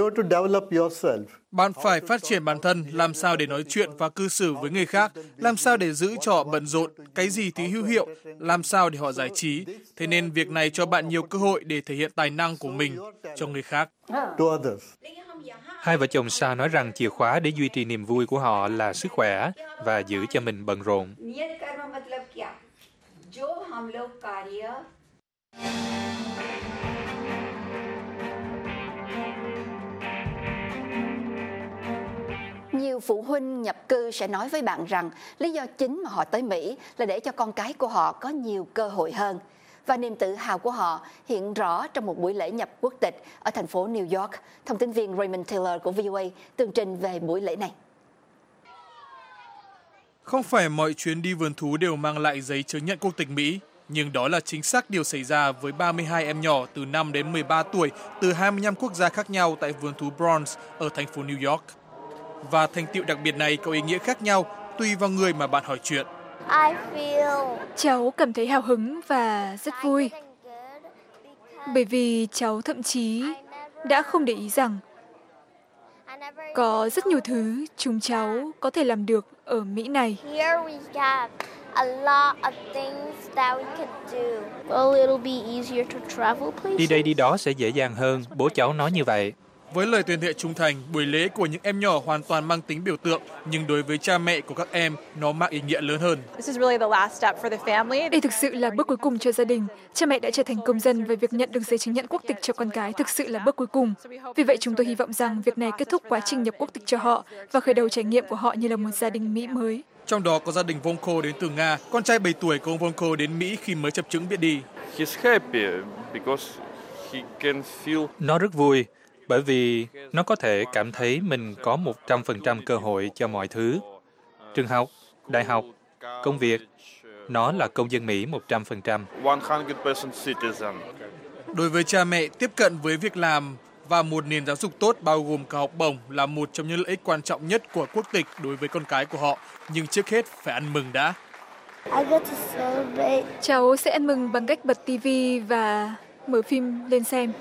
Bạn phải phát triển bản thân, làm sao để nói chuyện và cư xử với người khác, làm sao để giữ cho họ bận rộn, cái gì thì hữu hiệu, làm sao để họ giải trí. Thế nên việc này cho bạn nhiều cơ hội để thể hiện tài năng của mình cho người khác. Hai vợ chồng Shah nói rằng chìa khóa để duy trì niềm vui của họ là sức khỏe và giữ cho mình bận rộn. Nhiều phụ huynh nhập cư sẽ nói với bạn rằng lý do chính mà họ tới Mỹ là để cho con cái của họ có nhiều cơ hội hơn. Và niềm tự hào của họ hiện rõ trong một buổi lễ nhập quốc tịch ở thành phố New York. Thông tin viên Raymond Taylor của VOA tường trình về buổi lễ này. Không phải mọi chuyến đi vườn thú đều mang lại giấy chứng nhận quốc tịch Mỹ, nhưng đó là chính xác điều xảy ra với 32 em nhỏ từ 5 đến 13 tuổi từ 25 quốc gia khác nhau tại vườn thú Bronx ở thành phố New York. Và thành tựu đặc biệt này có ý nghĩa khác nhau tùy vào người mà bạn hỏi chuyện. Cháu cảm thấy hào hứng và rất vui. Bởi vì cháu thậm chí đã không để ý rằng có rất nhiều thứ chúng cháu có thể làm được ở Mỹ này. Đi đây đi đó sẽ dễ dàng hơn, bố cháu nói như vậy. Với lời tuyên thệ trung thành, buổi lễ của những em nhỏ hoàn toàn mang tính biểu tượng, nhưng đối với cha mẹ của các em, nó mang ý nghĩa lớn hơn. Đây thực sự là bước cuối cùng cho gia đình. Cha mẹ đã trở thành công dân và việc nhận được giấy chứng nhận quốc tịch cho con cái thực sự là bước cuối cùng. Vì vậy chúng tôi hy vọng rằng việc này kết thúc quá trình nhập quốc tịch cho họ và khởi đầu trải nghiệm của họ như là một gia đình Mỹ mới. Trong đó có gia đình Vonko đến từ Nga, con trai 7 tuổi của ông Vonko đến Mỹ khi mới chập chững biết đi. Nó rất vui. Bởi vì nó có thể cảm thấy mình có 100% cơ hội cho mọi thứ. Trường học, đại học, công việc, nó là công dân Mỹ 100%. Đối với cha mẹ, tiếp cận với việc làm và một nền giáo dục tốt bao gồm cả học bổng là một trong những lợi ích quan trọng nhất của quốc tịch đối với con cái của họ. Nhưng trước hết phải ăn mừng đã. Cháu sẽ ăn mừng bằng cách bật TV và mở phim lên xem.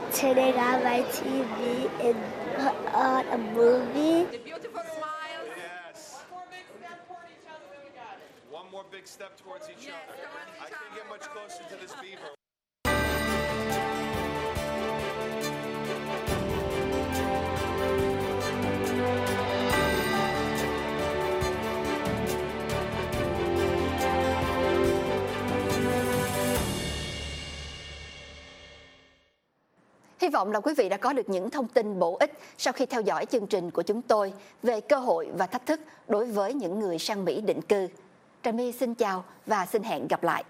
Hy vọng là quý vị đã có được những thông tin bổ ích sau khi theo dõi chương trình của chúng tôi về cơ hội và thách thức đối với những người sang Mỹ định cư. Trà My xin chào và xin hẹn gặp lại.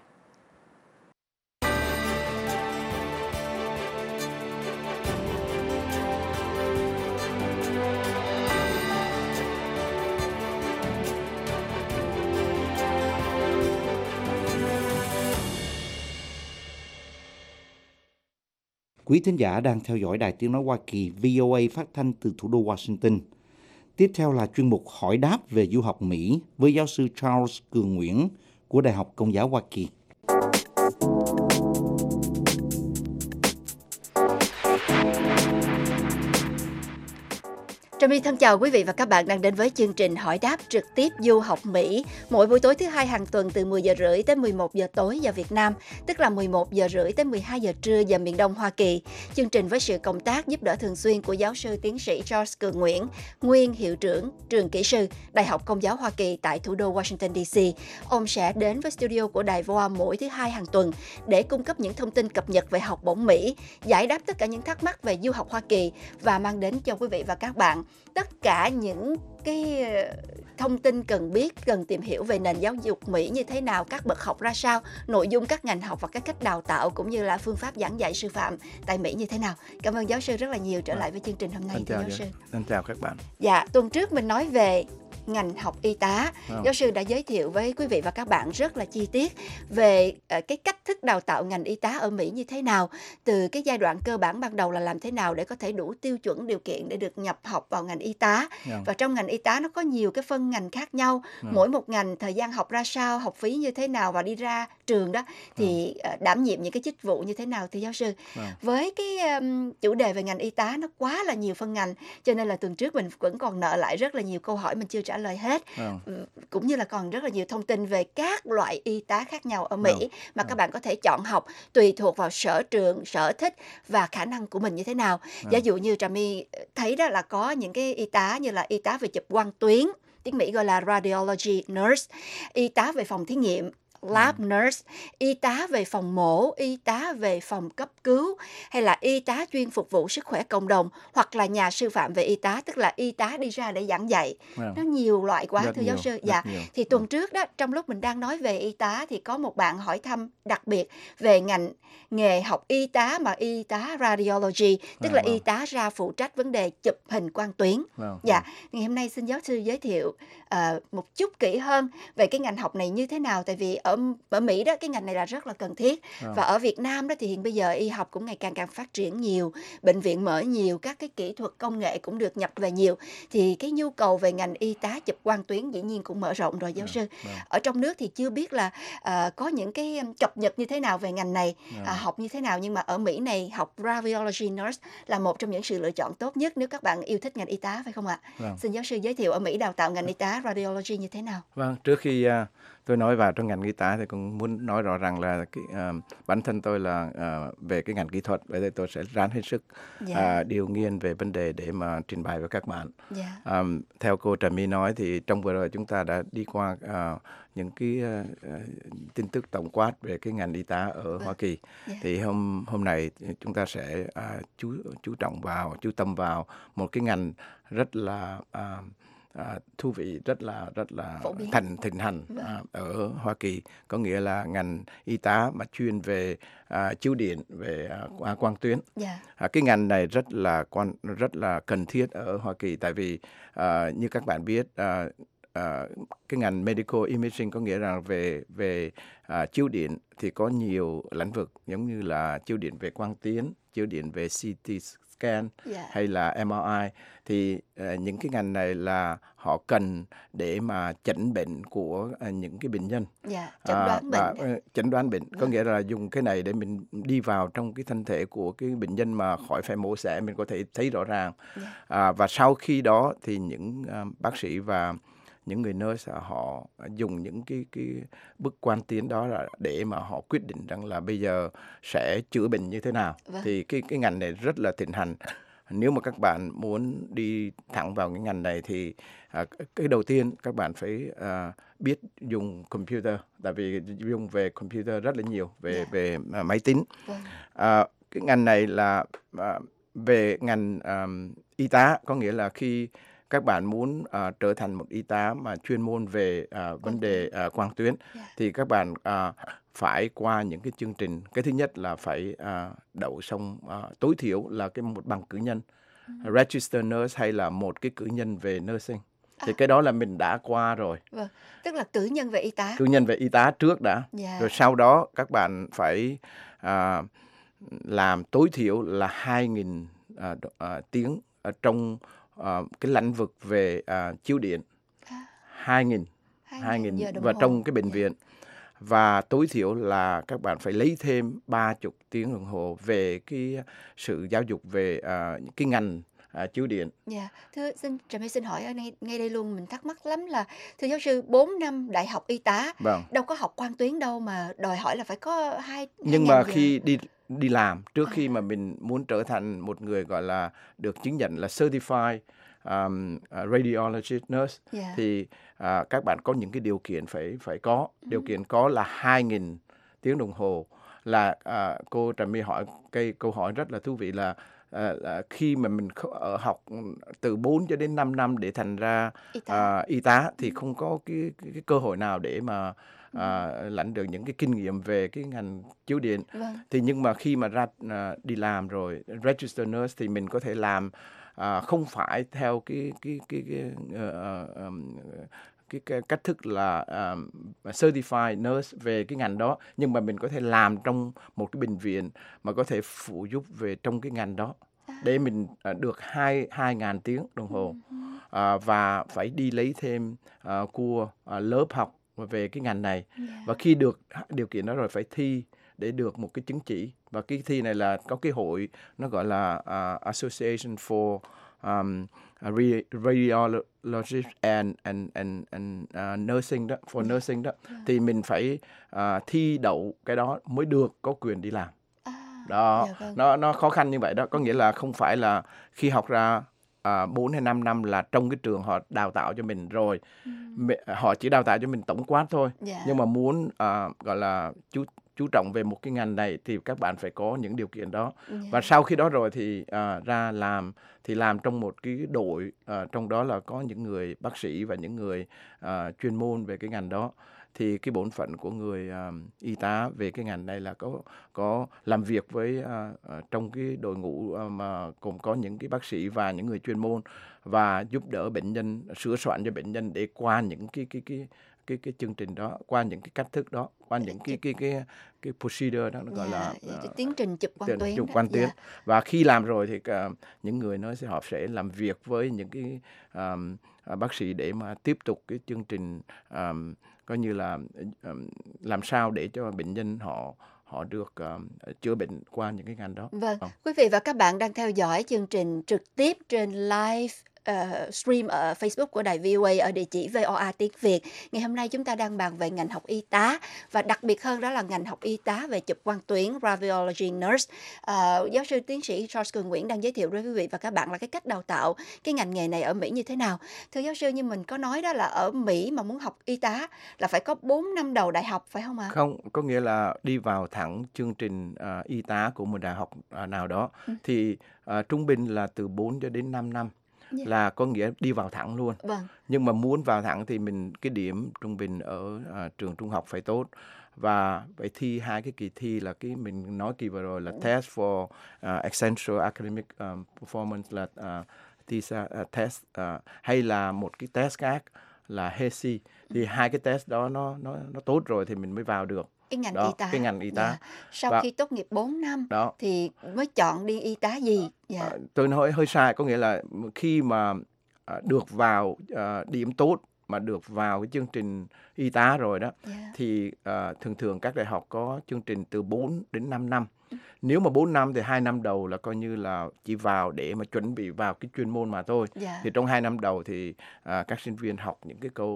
Quý thính giả đang theo dõi Đài Tiếng Nói Hoa Kỳ VOA phát thanh từ thủ đô Washington. Tiếp theo là chuyên mục hỏi đáp về du học Mỹ với giáo sư Charles Cường Nguyễn của Đại học Công giáo Hoa Kỳ. Trà My thân chào quý vị và các bạn đang đến với chương trình hỏi đáp trực tiếp du học Mỹ mỗi buổi tối thứ hai hàng tuần từ 10 giờ rưỡi tới 11 giờ tối giờ Việt Nam, tức là 11 giờ rưỡi tới 12 giờ trưa giờ miền Đông Hoa Kỳ. Chương trình với sự cộng tác giúp đỡ thường xuyên của giáo sư tiến sĩ Charles Cường Nguyễn, nguyên hiệu trưởng trường kỹ sư Đại học Công giáo Hoa Kỳ tại thủ đô Washington DC. Ông sẽ đến với studio của Đài VOA mỗi thứ hai hàng tuần để cung cấp những thông tin cập nhật về học bổng Mỹ, giải đáp tất cả những thắc mắc về du học Hoa Kỳ và mang đến cho quý vị và các bạn tất cả những cái thông tin cần biết, cần tìm hiểu về nền giáo dục Mỹ như thế nào, các bậc học ra sao, nội dung các ngành học và các cách đào tạo cũng như là phương pháp giảng dạy sư phạm tại Mỹ như thế nào. Cảm ơn giáo sư rất là nhiều trở lại với chương trình hôm nay. Giáo sư. Xin chào các bạn. Dạ, tuần trước mình nói về ngành học y tá. Giáo sư đã giới thiệu với quý vị và các bạn rất là chi tiết về cái cách thức đào tạo ngành y tá ở Mỹ như thế nào, từ cái giai đoạn cơ bản ban đầu là làm thế nào để có thể đủ tiêu chuẩn điều kiện để được nhập học vào ngành y tá. Và trong ngành y tá nó có nhiều cái phân ngành khác nhau, mỗi một ngành thời gian học ra sao, học phí như thế nào và đi ra trường đó thì đảm nhiệm những cái chức vụ như thế nào thưa giáo sư. Với cái chủ đề về ngành y tá nó quá là nhiều phân ngành, cho nên là tuần trước mình vẫn còn nợ lại rất là nhiều câu hỏi mình chưa trả lời hết, cũng như là còn rất là nhiều thông tin về các loại y tá khác nhau ở Mỹ mà các bạn có thể chọn học tùy thuộc vào sở trường, sở thích và khả năng của mình như thế nào. Giả dụ như Trà My thấy đó là có những cái y tá như là y tá về chụp quang tuyến, tiếng Mỹ gọi là radiology nurse, y tá về phòng thí nghiệm lab nurse, y tá về phòng mổ, y tá về phòng cấp cứu, hay là y tá chuyên phục vụ sức khỏe cộng đồng, hoặc là nhà sư phạm về y tá, tức là y tá đi ra để giảng dạy. Nó nhiều loại quá thưa giáo sư. Dạ. Thì tuần trước đó, trong lúc mình đang nói về y tá thì có một bạn hỏi thăm đặc biệt về ngành nghề học y tá mà y tá radiology, tức là y tá ra phụ trách vấn đề chụp hình quang tuyến. Dạ. Ngày hôm nay xin giáo sư giới thiệu một chút kỹ hơn về cái ngành học này như thế nào, tại vì ở Mỹ đó cái ngành này là rất là cần thiết, và ở Việt Nam đó thì hiện bây giờ y học cũng ngày càng phát triển nhiều, bệnh viện mở nhiều, các cái kỹ thuật công nghệ cũng được nhập về nhiều, thì cái nhu cầu về ngành y tá chụp quang tuyến dĩ nhiên cũng mở rộng rồi giáo sư. Ở trong nước thì chưa biết là có những cái cập nhật như thế nào về ngành này, học như thế nào, nhưng mà ở Mỹ này học radiology nurse là một trong những sự lựa chọn tốt nhất nếu các bạn yêu thích ngành y tá, phải không ạ? Xin giáo sư giới thiệu ở Mỹ đào tạo ngành y tá radiology như thế nào? Vâng, trước khi tôi nói vào trong ngành y tá thì cũng muốn nói rõ ràng là bản thân tôi là về cái ngành kỹ thuật, vậy thì tôi sẽ ráng hết sức điều nghiên về vấn đề để mà trình bày với các bạn. Theo cô Trà My nói thì trong vừa rồi chúng ta đã đi qua những cái tin tức tổng quát về cái ngành y tá ở Hoa Kỳ. Thì hôm nay chúng ta sẽ chú tâm vào một cái ngành rất là thú vị, rất là thịnh hành ở Hoa Kỳ, có nghĩa là ngành y tá mà chuyên về chiếu điện, về quang tuyến. Cái ngành này rất là cần thiết ở Hoa Kỳ, tại vì như các bạn biết, cái ngành medical imaging có nghĩa rằng về chiếu điện thì có nhiều lĩnh vực, giống như là chiếu điện về quang tuyến, chiếu điện về CT scan hay là MRI, thì những cái ngành này là họ cần để mà chẩn bệnh của những cái bệnh nhân, chẩn đoán bệnh, có nghĩa là dùng cái này để mình đi vào trong cái thân thể của cái bệnh nhân mà khỏi phải mổ xẻ, mình có thể thấy rõ ràng. Và sau khi đó thì những bác sĩ và những người nurse họ dùng những cái bức quang tuyến đó là để mà họ quyết định rằng là bây giờ sẽ chữa bệnh như thế nào. Thì cái ngành này rất là thịnh hành. Nếu mà các bạn muốn đi thẳng vào cái ngành này thì cái đầu tiên các bạn phải biết dùng computer, tại vì dùng về computer rất là nhiều, về máy tính. Cái ngành này là về ngành y tá, có nghĩa là khi các bạn muốn trở thành một y tá mà chuyên môn về vấn đề quang tuyến, thì các bạn phải qua những cái chương trình. Cái thứ nhất là phải đậu xong tối thiểu là một bằng cử nhân, registered nurse, hay là một cái cử nhân về nursing. Thì cái đó là mình đã qua rồi. Vâng, tức là cử nhân về y tá. Cử nhân về y tá trước đã. Rồi sau đó các bạn phải làm tối thiểu là 2.000 tiếng ở trong cái lĩnh vực về chiếu điện. 2.000 và trong cái bệnh viện. Và tối thiểu là các bạn phải lấy thêm 30 tiếng đồng hồ về cái sự giáo dục về cái ngành chiếu điện. Thưa Trà My xin hỏi ở ngay đây luôn, mình thắc mắc lắm là thưa giáo sư, 4 năm đại học y tá, đâu có học quang tuyến đâu mà đòi hỏi là phải có 2. Nhưng mà khi đi làm, trước khi mà mình muốn trở thành một người gọi là được chứng nhận là certified radiologist nurse, thì các bạn có những cái điều kiện phải có. Điều kiện có là 2.000 tiếng đồng hồ. Là cô Trà My hỏi cái câu hỏi rất là thú vị là khi mà mình học từ 4 cho đến 5 năm để thành ra y tá thì không có cái cơ hội nào để mà lãnh được những cái kinh nghiệm về cái ngành chiếu điện. Thì nhưng mà khi mà ra đi làm rồi, registered nurse, thì mình có thể làm không phải theo cái cách thức là certified nurse về cái ngành đó, nhưng mà mình có thể làm trong một cái bệnh viện mà có thể phụ giúp về trong cái ngành đó để mình được 2.000 tiếng đồng hồ, và phải đi lấy thêm của lớp học về cái ngành này. Và khi được điều kiện đó rồi phải thi để được một cái chứng chỉ, và cái thi này là có cái hội nó gọi là Association for Radiologist and Nursing đó, for nursing đó, thì mình phải thi đậu cái đó mới được có quyền đi làm. Đó, nó khó khăn như vậy đó, có nghĩa là không phải là khi học ra 4 hay 5 năm là trong cái trường họ đào tạo cho mình rồi, họ chỉ đào tạo cho mình tổng quát thôi. Nhưng mà muốn gọi là chú trọng về một cái ngành này thì các bạn phải có những điều kiện đó. Và sau khi đó rồi thì ra làm, thì làm trong một cái đội, trong đó là có những người bác sĩ và những người chuyên môn về cái ngành đó. Thì cái bổn phận của người y tá về cái ngành này là có làm việc với trong cái đội ngũ mà cũng có những cái bác sĩ và những người chuyên môn, và giúp đỡ bệnh nhân, sửa soạn cho bệnh nhân để qua những cái chương trình đó, qua những cái cách thức đó, qua những cái procedure đó, nó gọi là tiến trình chụp quang tuyến. Và khi làm rồi thì những người họ sẽ làm việc với những cái bác sĩ để mà tiếp tục cái chương trình, coi như là làm sao để cho bệnh nhân họ được chữa bệnh qua những cái ngành đó. Quý vị và các bạn đang theo dõi chương trình trực tiếp trên live stream ở Facebook của đài VOA ở địa chỉ VOA tiếng Việt. Ngày hôm nay chúng ta đang bàn về ngành học y tá, và đặc biệt hơn đó là ngành học y tá về chụp quang tuyến, radiology nurse. Giáo sư tiến sĩ Charles Cường Nguyễn đang giới thiệu với quý vị và các bạn là cái cách đào tạo cái ngành nghề này ở Mỹ như thế nào. Thưa giáo sư, như mình có nói đó là ở Mỹ mà muốn học y tá là phải có 4 năm đầu đại học, phải không ạ? Không, có nghĩa là đi vào thẳng chương trình y tá của một đại học nào đó, thì trung bình là từ 4 cho đến 5 năm. Là có nghĩa đi vào thẳng luôn. Nhưng mà muốn vào thẳng thì mình cái điểm trung bình ở trường trung học phải tốt, và phải thi 2 cái kỳ thi là cái mình nói kỳ vừa rồi là Test for Essential Academic Performance, là TISA test, hay là một cái test khác là HESI. Thì 2 cái test đó nó tốt rồi thì mình mới vào được cái ngành y tá. Sau khi tốt nghiệp 4 năm thì mới chọn đi y tá gì? Tôi nói hơi sai, có nghĩa là khi mà được vào điểm tốt, mà được vào cái chương trình y tá rồi đó, thì thường các đại học có chương trình từ 4 đến 5 năm. Nếu mà 4 năm thì 2 năm đầu là coi như là chỉ vào để mà chuẩn bị vào cái chuyên môn mà thôi. Thì trong 2 năm đầu thì các sinh viên học những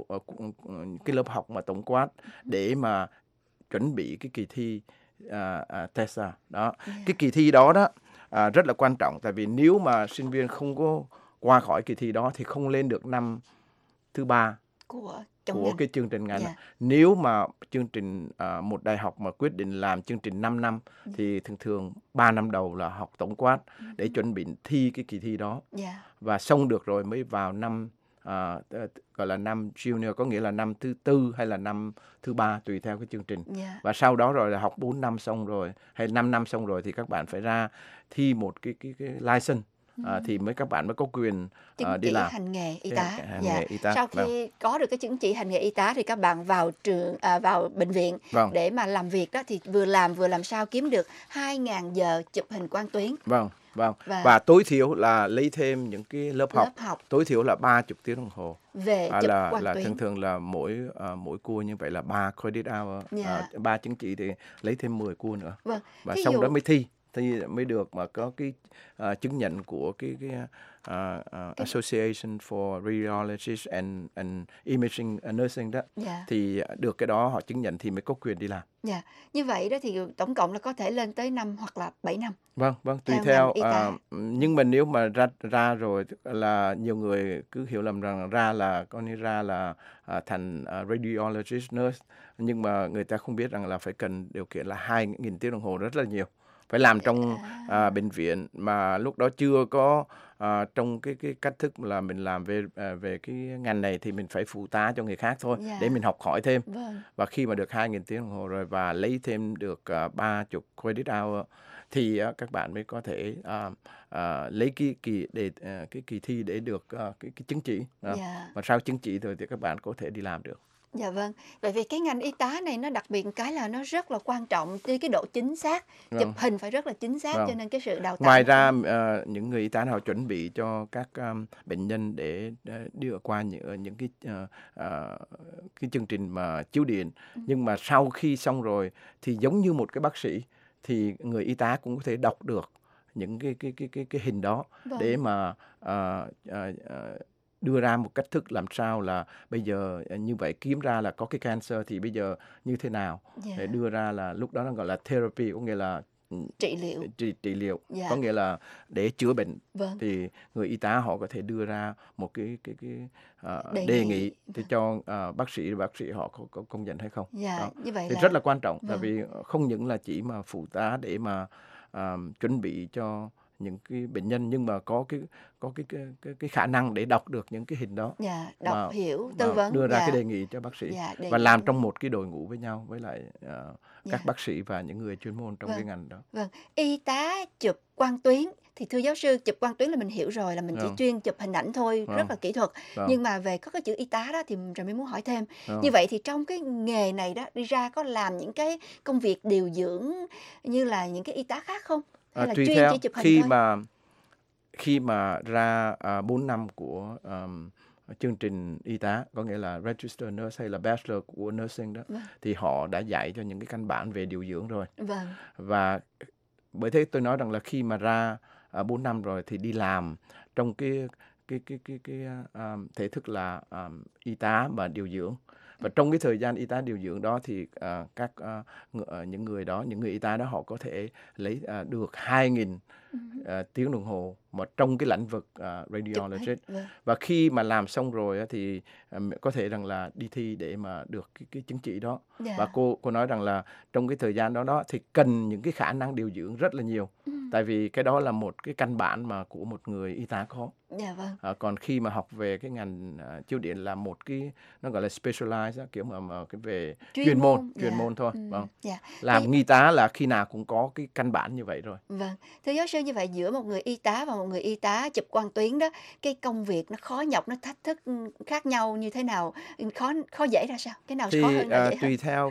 cái lớp học mà tổng quát để mà chuẩn bị cái kỳ thi TESA đó. Cái kỳ thi đó rất là quan trọng, tại vì nếu mà sinh viên không có qua khỏi kỳ thi đó thì không lên được năm thứ 3 Chống của ngành. cái chương trình ngành. Dạ. Nếu mà chương trình một đại học mà quyết định làm chương trình 5 năm thì thường thường 3 năm đầu là học tổng quát để chuẩn bị thi cái kỳ thi đó. Dạ. Và xong được rồi mới vào năm gọi là năm junior, có nghĩa là năm thứ tư hay là năm thứ ba tùy theo cái chương trình. Dạ. Và sau đó rồi là học 4 năm xong rồi hay 5 năm xong rồi thì các bạn phải ra thi một cái license. Thì các bạn mới có quyền chứng đi chỉ làm hành nghề y tá. hành Dạ. nghề y tá. Sau khi có được cái chứng chỉ hành nghề y tá thì các bạn vào vào bệnh viện để mà làm việc đó, thì vừa làm sao kiếm được 2.000 giờ chụp hình quang tuyến. Vâng. Và tối thiểu là lấy thêm những cái lớp học. Tối thiểu là 30 tiếng đồng hồ về chụp quang tuyến. thường là mỗi cua như vậy là 3 credit hour, 3 chứng chỉ thì lấy thêm 10 cua nữa. Vâng. Và xong đó mới thi mới được mà có cái chứng nhận của cái Association for Radiologists and Imaging Nursing đó. Thì được cái đó họ chứng nhận thì mới có quyền đi làm. Dạ. Như vậy đó thì tổng cộng là có thể lên tới 5 hoặc là 7 năm. Vâng, tùy theo. Nhưng mà nếu mà ra rồi là nhiều người cứ hiểu lầm rằng ra là thành radiologist nurse, nhưng mà người ta không biết rằng là phải cần điều kiện là 2.000 tiếng đồng hồ, rất là nhiều. Phải làm trong bệnh viện mà lúc đó chưa có trong cái cách thức là mình làm về cái ngành này thì mình phải phụ tá cho người khác thôi để mình học hỏi thêm. Và khi mà được 2.000 tiếng đồng hồ rồi và lấy thêm được 30 credit hour thì các bạn mới có thể lấy cái kỳ thi để được cái chứng chỉ. Và sau chứng chỉ rồi thì các bạn có thể đi làm được. Dạ vâng. Vậy vì cái ngành y tá này nó đặc biệt cái là nó rất là quan trọng cái độ chính xác, chụp hình phải rất là chính xác, cho nên cái sự đào tạo. Ngoài ra những người y tá nào chuẩn bị cho các bệnh nhân để đưa qua những cái chương trình mà chiếu điện, nhưng mà sau khi xong rồi thì giống như một cái bác sĩ thì người y tá cũng có thể đọc được những cái hình đó để mà đưa ra một cách thức làm sao là bây giờ như vậy kiếm ra là có cái cancer thì bây giờ như thế nào để đưa ra là lúc đó nó gọi là therapy, có nghĩa là trị liệu có nghĩa là để chữa bệnh. Thì người y tá họ có thể đưa ra một cái đề nghị để cho bác sĩ họ có công nhận hay không. Như vậy thì là rất là quan trọng, tại vì không những là chỉ mà phụ tá để mà chuẩn bị cho những cái bệnh nhân, nhưng mà có cái khả năng để đọc được những cái hình đó, đọc hiểu, tư vấn, đưa ra cái đề nghị cho bác sĩ và làm trong một cái đội ngũ với nhau với lại các bác sĩ và những người chuyên môn trong cái ngành đó. Y tá chụp quang tuyến thì thưa giáo sư, chụp quang tuyến là mình hiểu rồi, là mình chỉ chuyên chụp hình ảnh thôi, rất là kỹ thuật. Nhưng mà về có cái chữ y tá đó thì rồi mới muốn hỏi thêm. Như vậy thì trong cái nghề này đó đi ra có làm những cái công việc điều dưỡng như là những cái y tá khác không? Hay là tùy chuyên theo chỉ chụp hình khi mà ra 4 năm của chương trình y tá, có nghĩa là Registered Nurse hay là Bachelor của Nursing đó, thì họ đã dạy cho những cái căn bản về điều dưỡng rồi. Và bởi thế tôi nói rằng là khi mà ra 4 năm rồi thì đi làm trong cái thể thức là y tá và điều dưỡng. Và trong cái thời gian y tá điều dưỡng đó thì những người y tá đó họ có thể lấy được 2.000 tiếng đồng hồ mà trong cái lĩnh vực radiologist. Và khi mà làm xong rồi thì có thể rằng là đi thi để mà được cái chứng chỉ đó. Và cô nói rằng là trong cái thời gian đó thì cần những cái khả năng điều dưỡng rất là nhiều. Tại vì cái đó là một cái căn bản mà của một người y tá có. Còn khi mà học về cái ngành chiếu điện là một cái nó gọi là specialized, kiểu mà cái về chuyên môn thôi. Làm y tá là khi nào cũng có cái căn bản như vậy rồi. Thưa giáo sư, như vậy giữa một người y tá và một người y tá chụp quang tuyến đó, cái công việc nó khó nhọc, nó thách thức khác nhau như thế nào, khó dễ ra sao, cái nào khó hơn, dễ tùy theo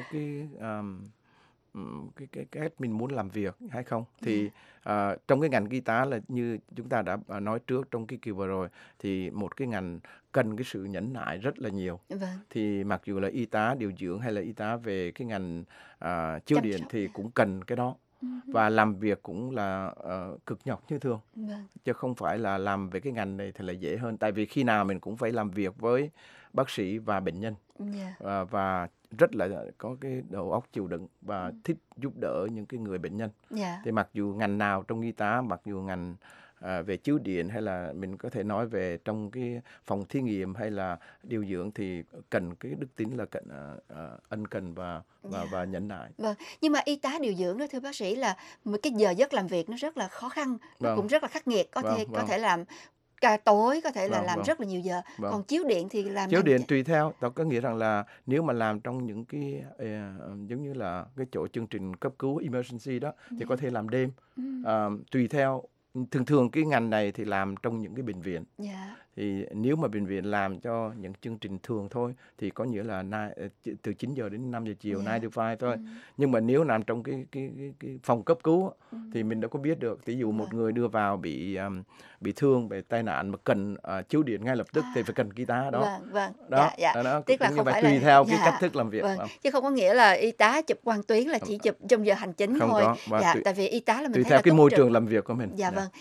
cái cách mình muốn làm việc hay không. Thì trong cái ngành y tá là như chúng ta đã nói trước trong cái kỳ vừa rồi, thì một cái ngành cần cái sự nhẫn nại rất là nhiều. Thì mặc dù là y tá điều dưỡng hay là y tá về cái ngành chiếu điện thì cũng cần cái đó. Và làm việc cũng là cực nhọc như thường, chứ không phải là làm về cái ngành này thì là dễ hơn. Tại vì khi nào mình cũng phải làm việc với bác sĩ và bệnh nhân, và rất là có cái đầu óc chịu đựng và thích giúp đỡ những cái người bệnh nhân. Thì mặc dù ngành nào trong y tá, mặc dù ngành về chiếu điện, hay là mình có thể nói về trong cái phòng thí nghiệm hay là điều dưỡng thì cần cái đức tính là ân cần và nhẫn nại. Vâng, nhưng mà y tá điều dưỡng đó thưa bác sĩ là một cái giờ giấc làm việc nó rất là khó khăn, nó cũng rất là khắc nghiệt, có thể làm ca tối, có thể là làm rất là nhiều giờ. Còn chiếu điện thì làm chiếu điện tùy theo, đó có nghĩa rằng là nếu mà làm trong những cái giống như là cái chỗ chương trình cấp cứu emergency đó thì có thể làm đêm. Tùy theo, thường cái ngành này thì làm trong những cái bệnh viện. Thì nếu mà bệnh viện làm cho những chương trình thường thôi thì có nghĩa là từ 9 giờ đến 5 giờ chiều, 9 to 5 thôi. Nhưng mà nếu làm trong cái phòng cấp cứu thì mình đâu có biết được. Ví dụ một người đưa vào bị thương, bị tai nạn mà cần chiếu điện ngay lập tức thì phải cần y tá đó. Đó, tức là không phải tùy theo cái cách thức làm việc. Chứ không có nghĩa là y tá chụp quang tuyến là chỉ chụp trong giờ hành chính không thôi. Có. Tại vì y tá là mình tùy thấy theo là cái môi trực. trường làm việc của mình.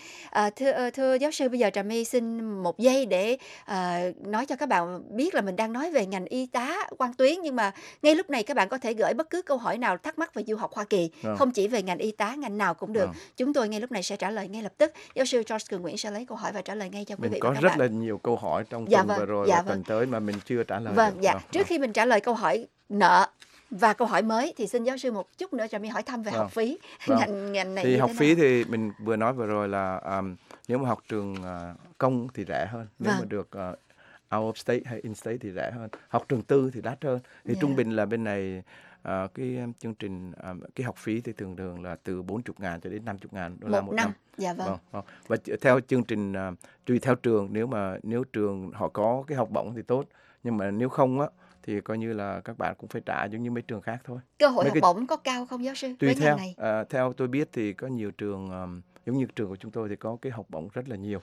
Thưa giáo sư, bây giờ Trà My xin một giây để nói cho các bạn biết là mình đang nói về ngành y tá quang tuyến, nhưng mà ngay lúc này các bạn có thể gửi bất cứ câu hỏi nào thắc mắc về du học Hoa Kỳ, không chỉ về ngành y tá, ngành nào cũng được. Chúng tôi ngay lúc này sẽ trả lời ngay lập tức. Giáo sư George Cường Nguyễn sẽ lấy câu hỏi và trả lời ngay cho quý vị và các bạn. Mình có rất là nhiều câu hỏi trong tuần vừa rồi và tuần tới mà mình chưa trả lời được. Trước khi mình trả lời câu hỏi nợ và câu hỏi mới thì xin giáo sư một chút nữa Trà My hỏi thăm về học phí. Ngành này thì học phí thì mình vừa nói vừa rồi là nếu mà học trường công thì rẻ hơn, nếu mà được out of state hay in state thì rẻ hơn. Học trường tư thì đắt hơn. Thì trung bình là bên này cái chương trình cái học phí thì thường là từ 40.000 cho đến 50.000 đô la một năm. Và theo chương trình tùy theo trường, nếu trường họ có cái học bổng thì tốt, nhưng mà nếu không á thì coi như là các bạn cũng phải trả giống như mấy trường khác thôi. Cơ hội học bổng có cao không giáo sư? Tùy theo. Theo tôi biết thì có nhiều trường giống như trường của chúng tôi thì có cái học bổng rất là nhiều.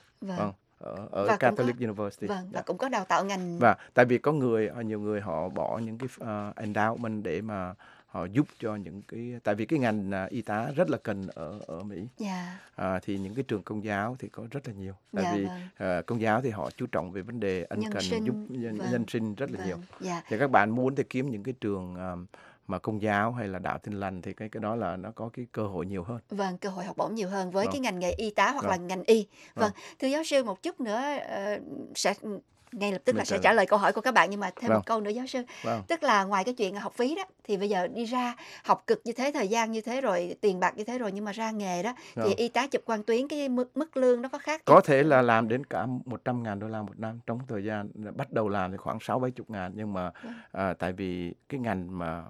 Ở Catholic University. Và cũng có đào tạo ngành. Và tại vì có nhiều người họ bỏ những cái endowment để mà họ giúp cho những cái, tại vì cái ngành y tá rất là cần ở Mỹ. Thì những cái trường công giáo thì có rất là nhiều. Tại vì công giáo thì họ chú trọng về vấn đề ân cần giúp nhân sinh rất là nhiều. Thì các bạn muốn thì kiếm những cái trường mà công giáo hay là đạo Tin Lành thì cái đó là nó có cái cơ hội nhiều hơn. Cơ hội học bổng nhiều hơn với cái ngành nghề y tá hoặc là ngành y. Thưa giáo sư, một chút nữa sẽ ngay lập tức là sẽ trả lời câu hỏi của các bạn, nhưng mà thêm một câu nữa giáo sư. Tức là ngoài cái chuyện học phí đó thì bây giờ đi ra học cực như thế, thời gian như thế rồi, tiền bạc như thế rồi, nhưng mà ra nghề đó thì y tá chụp quang tuyến cái mức lương nó có khác? Có thể là làm đến cả 100.000 đô la một năm. Trong thời gian bắt đầu làm thì khoảng 60-70 ngàn, nhưng mà tại vì cái ngành mà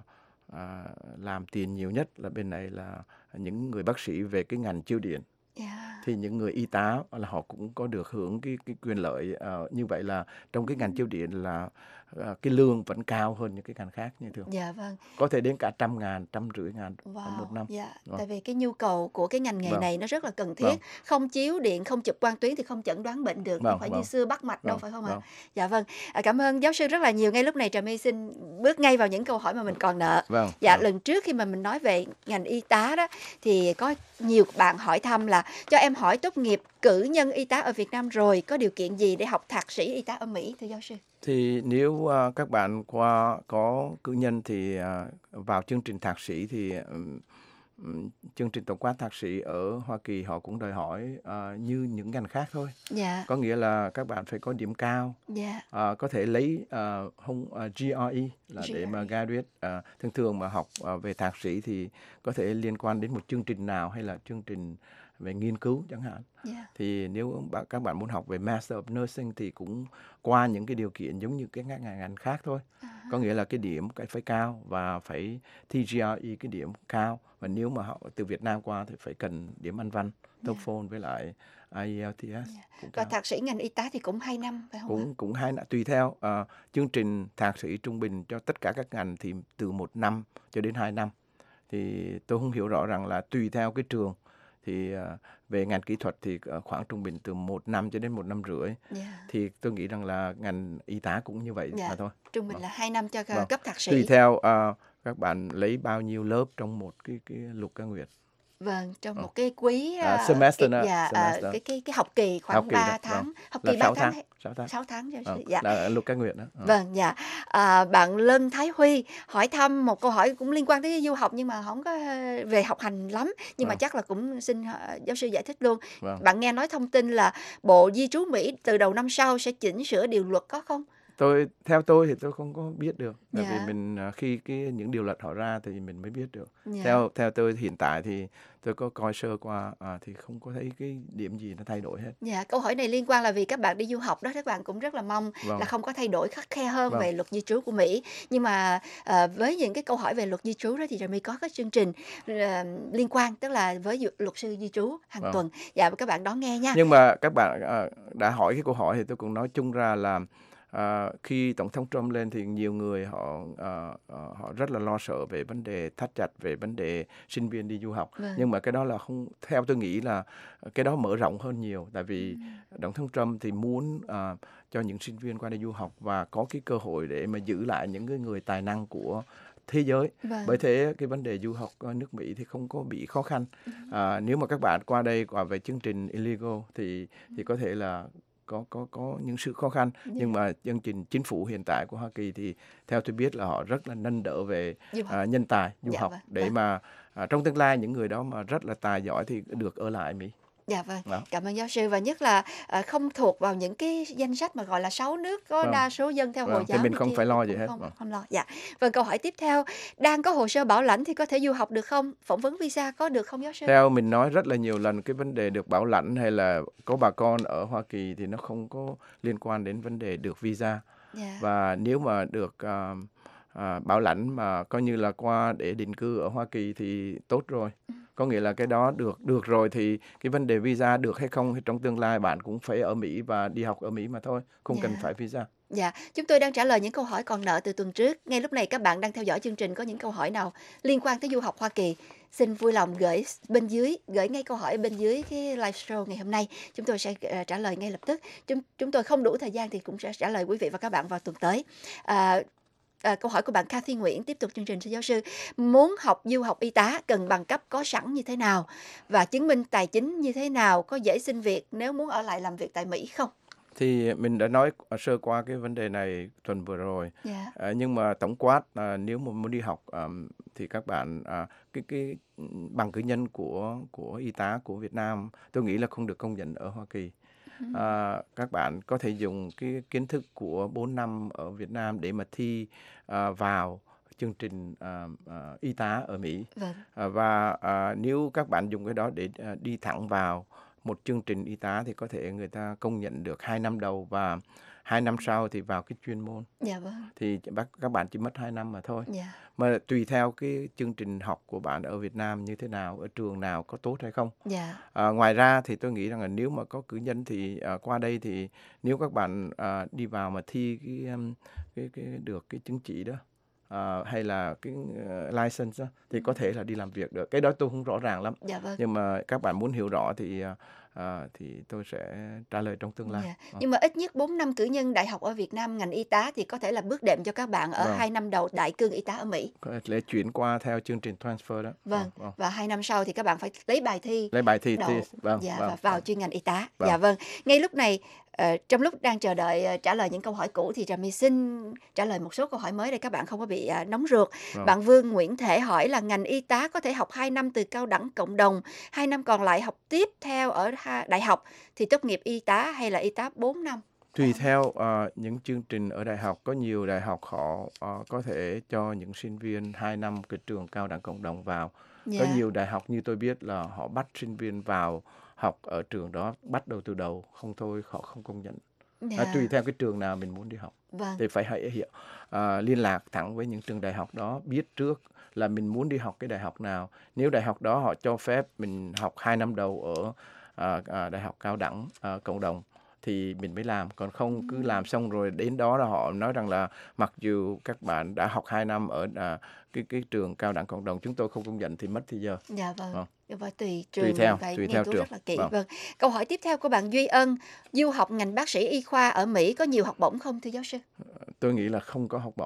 làm tiền nhiều nhất là bên này là những người bác sĩ về cái ngành chiếu điện. Thì những người y tá là họ cũng có được hưởng cái quyền lợi như vậy, là trong cái ngành chiếu điện là cái lương vẫn cao hơn những cái ngành khác như thường. Có thể đến cả 100.000, 150.000 một năm. Tại vì cái nhu cầu của cái ngành nghề này nó rất là cần thiết. Không chiếu điện, không chụp quang tuyến thì không chẩn đoán bệnh được. Không phải như xưa bắt mạch đâu, phải không ạ? Cảm ơn giáo sư rất là nhiều. Ngay lúc này Trà My xin bước ngay vào những câu hỏi mà mình còn nợ. Lần trước khi mà mình nói về ngành y tá đó thì có nhiều bạn hỏi thăm là cho em hỏi tốt nghiệp cử nhân y tá ở Việt Nam rồi, có điều kiện gì để học thạc sĩ y tá ở Mỹ thưa giáo sư? Thì nếu các bạn có cử nhân thì vào chương trình thạc sĩ thì chương trình tổng quát thạc sĩ ở Hoa Kỳ họ cũng đòi hỏi như những ngành khác thôi. Có nghĩa là các bạn phải có điểm cao, có thể lấy GRE là để mà graduate. Thường mà học về thạc sĩ thì có thể liên quan đến một chương trình nào hay là chương trình về nghiên cứu chẳng hạn. Thì nếu các bạn muốn học về Master of Nursing thì cũng qua những cái điều kiện giống như cái ngành khác thôi. Có nghĩa là cái điểm phải cao và phải thi GRE cái điểm cao. Và nếu mà họ từ Việt Nam qua thì phải cần điểm Anh văn, TOEFL với lại IELTS. Và thạc sĩ ngành y tá thì cũng 2 năm phải không? Cũng 2 năm, tùy theo chương trình thạc sĩ trung bình cho tất cả các ngành thì từ 1 năm cho đến 2 năm. Thì tôi không hiểu rõ rằng là tùy theo cái trường. Thì về ngành kỹ thuật thì khoảng trung bình từ 1 năm cho đến 1 năm rưỡi. Thì tôi nghĩ rằng là ngành y tá cũng như vậy mà thôi. Trung bình là 2 năm cho cấp thạc sĩ. Tùy theo các bạn lấy bao nhiêu lớp trong một cái lục ca nguyệt. Vâng, trong một cái quý semester nữa, cái học kỳ khoảng 3 tháng, học kỳ 3 tháng, 6 tháng dạ. Là Luật Ca Nguyệt đó. Vâng, dạ. Bạn Lân Thái Huy hỏi thăm một câu hỏi cũng liên quan tới du học nhưng mà không có về học hành lắm, nhưng mà chắc là cũng xin giáo sư giải thích luôn. Bạn nghe nói thông tin là Bộ Di trú Mỹ từ đầu năm sau sẽ chỉnh sửa điều luật có không? Theo tôi thì tôi không có biết được, tại vì mình khi những điều luật họ ra thì mình mới biết được. Theo tôi hiện tại thì tôi có coi sơ qua thì không có thấy cái điểm gì nó thay đổi hết. Dạ, câu hỏi này liên quan là vì các bạn đi du học đó, các bạn cũng rất là mong là không có thay đổi khắt khe hơn về luật di trú của Mỹ. Nhưng mà với những cái câu hỏi về luật di trú đó thì Trà My có cái chương trình liên quan, tức là với luật sư di trú hàng tuần. Dạ, các bạn đón nghe nha. Nhưng mà các bạn đã hỏi cái câu hỏi thì tôi cũng nói chung ra là khi Tổng thống Trump lên thì nhiều người họ rất là lo sợ về vấn đề thắt chặt về vấn đề sinh viên đi du học. Nhưng mà cái đó là không, theo tôi nghĩ là cái đó mở rộng hơn nhiều, tại vì Tổng thống Trump thì muốn cho những sinh viên qua đây du học và có cái cơ hội để mà giữ lại những cái người tài năng của thế giới. Bởi thế cái vấn đề du học nước Mỹ thì không có bị khó khăn. Nếu mà các bạn qua đây qua về chương trình illegal thì có thể là có những sự khó khăn, nhưng mà chương trình chính phủ hiện tại của Hoa Kỳ thì theo tôi biết là họ rất là nâng đỡ về nhân tài du học để mà trong tương lai những người đó mà rất là tài giỏi thì được ở lại Mỹ. Dạ vâng, cảm ơn giáo sư, và nhất là không thuộc vào những cái danh sách mà gọi là 6 nước có đa số dân theo Hồi giáo. Thì mình không phải lo gì hết. Không lo. Dạ. Vâng, câu hỏi tiếp theo, đang có hồ sơ bảo lãnh thì có thể du học được không? Phỏng vấn visa có được không giáo sư? Theo mình nói rất là nhiều lần, cái vấn đề được bảo lãnh hay là có bà con ở Hoa Kỳ thì nó không có liên quan đến vấn đề được visa. Và nếu mà được bảo lãnh mà coi như là qua để định cư ở Hoa Kỳ thì tốt rồi. Có nghĩa là cái đó được rồi thì cái vấn đề visa được hay không thì trong tương lai bạn cũng phải ở Mỹ và đi học ở Mỹ mà thôi, không cần phải visa. Dạ, chúng tôi đang trả lời những câu hỏi còn nợ từ tuần trước. Ngay lúc này các bạn đang theo dõi chương trình có những câu hỏi nào liên quan tới du học Hoa Kỳ, xin vui lòng gửi ngay câu hỏi bên dưới cái live show ngày hôm nay. Chúng tôi sẽ trả lời ngay lập tức. Chúng tôi không đủ thời gian thì cũng sẽ trả lời quý vị và các bạn vào tuần tới. Câu hỏi của bạn Cathy Nguyễn tiếp tục chương trình, thưa giáo sư. Muốn học du học y tá cần bằng cấp có sẵn như thế nào và chứng minh tài chính như thế nào, có dễ xin việc nếu muốn ở lại làm việc tại Mỹ không? Thì mình đã nói sơ qua cái vấn đề này tuần vừa rồi. Nhưng mà tổng quát nếu mà muốn đi học thì các bạn cái bằng cử nhân của y tá của Việt Nam tôi nghĩ là không được công nhận ở Hoa Kỳ. Các bạn có thể dùng cái kiến thức của 4 năm ở Việt Nam để mà thi vào chương trình y tá ở Mỹ. Và nếu các bạn dùng cái đó để đi thẳng vào một chương trình y tá thì có thể người ta công nhận được 2 năm đầu và 2 năm sau thì vào cái chuyên môn. Thì các bạn chỉ mất 2 năm mà thôi. Mà tùy theo cái chương trình học của bạn ở Việt Nam như thế nào, ở trường nào có tốt hay không. Ngoài ra thì tôi nghĩ rằng là nếu mà có cử nhân thì qua đây thì nếu các bạn đi vào mà thi được cái chứng chỉ đó hay là cái license đó, thì có thể là đi làm việc được. Cái đó tôi không rõ ràng lắm. Nhưng mà các bạn muốn hiểu rõ thì tôi sẽ trả lời trong tương lai. Nhưng mà ít nhất 4 năm cử nhân đại học ở Việt Nam ngành y tá thì có thể là bước đệm cho các bạn ở 2 năm đầu đại cương y tá ở Mỹ. Có thể chuyển qua theo chương trình transfer đó. Và 2 năm sau thì các bạn phải lấy bài thi. Và vào chuyên ngành y tá. Ngay lúc này trong lúc đang chờ đợi trả lời những câu hỏi cũ thì Trà My xin trả lời một số câu hỏi mới để các bạn không có bị nóng ruột. Bạn Vương Nguyễn Thể hỏi là ngành y tá có thể học 2 năm từ cao đẳng cộng đồng, 2 năm còn lại học tiếp theo ở đại học thì tốt nghiệp y tá, hay là y tá 4 năm? Tùy theo những chương trình ở đại học, có nhiều đại học họ có thể cho những sinh viên 2 năm cái trường cao đẳng cộng đồng vào. Có nhiều đại học như tôi biết là họ bắt sinh viên vào học ở trường đó bắt đầu từ đầu, không thôi họ không công nhận. Tùy theo cái trường nào mình muốn đi học. Thì phải liên lạc thẳng với những trường đại học đó, biết trước là mình muốn đi học cái đại học nào. Nếu đại học đó họ cho phép mình học 2 năm đầu ở đại học cao đẳng cộng đồng thì mình mới làm, còn không cứ làm xong rồi đến đó là họ nói rằng là mặc dù các bạn đã học 2 năm ở cái trường cao đẳng cộng đồng chúng tôi không công nhận thì mất thời giờ. Và tùy trường phải nghiên cứu rất là kỹ. Câu hỏi tiếp theo của bạn Duy Ân, du học ngành bác sĩ y khoa ở Mỹ có nhiều học bổng không thưa giáo sư? Tôi nghĩ là không có học bổng.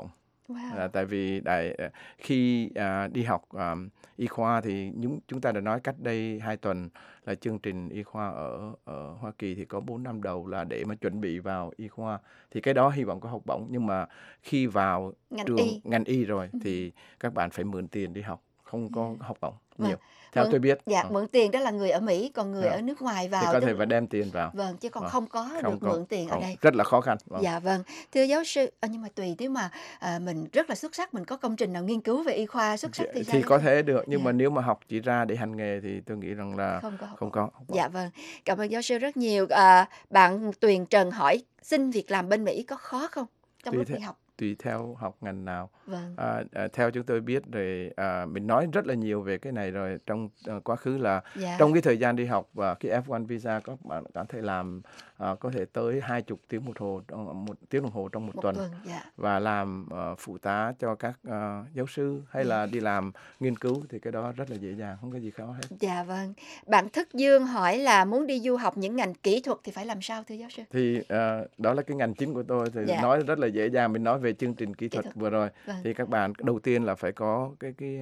Wow. Tại vì khi đi học y khoa thì chúng ta đã nói cách đây 2 tuần là chương trình y khoa ở Hoa Kỳ thì có 4 năm đầu là để mà chuẩn bị vào y khoa, thì cái đó hy vọng có học bổng, nhưng mà khi vào ngành y rồi thì các bạn phải mượn tiền đi học, không có học bổng nhiều. Theo tôi biết. Dạ, mượn tiền đó là người ở Mỹ, còn người ở nước ngoài vào thì có thể phải đem tiền vào. Vâng, chứ còn không có được mượn tiền ở đây. Rất là khó khăn. Dạ vâng. Thưa giáo sư, nhưng mà tùy nếu mà mình rất là xuất sắc, mình có công trình nào nghiên cứu về y khoa xuất sắc thì sao? Thì có thể được, nhưng mà nếu mà học chỉ ra để hành nghề thì tôi nghĩ rằng là không có. Dạ vâng. Cảm ơn giáo sư rất nhiều. Bạn Tuyền Trần hỏi xin việc làm bên Mỹ có khó không trong lúc đi học? Tùy theo học ngành nào. Vâng. Theo chúng tôi biết rồi, mình nói rất là nhiều về cái này rồi trong quá khứ là trong cái thời gian đi học và cái F1 visa các bạn có thể làm có thể tới 20 tiếng một tiếng đồng hồ trong một tuần. Và làm phụ tá cho các giáo sư hay là đi làm nghiên cứu thì cái đó rất là dễ dàng, không có gì khó hết. Dạ vâng. Bạn Thức Dương hỏi là muốn đi du học những ngành kỹ thuật thì phải làm sao thưa giáo sư? Thì đó là cái ngành chính của tôi thì nói rất là dễ dàng. Mình nói về chương trình kỹ thuật vừa rồi thì các bạn đầu tiên là phải có cái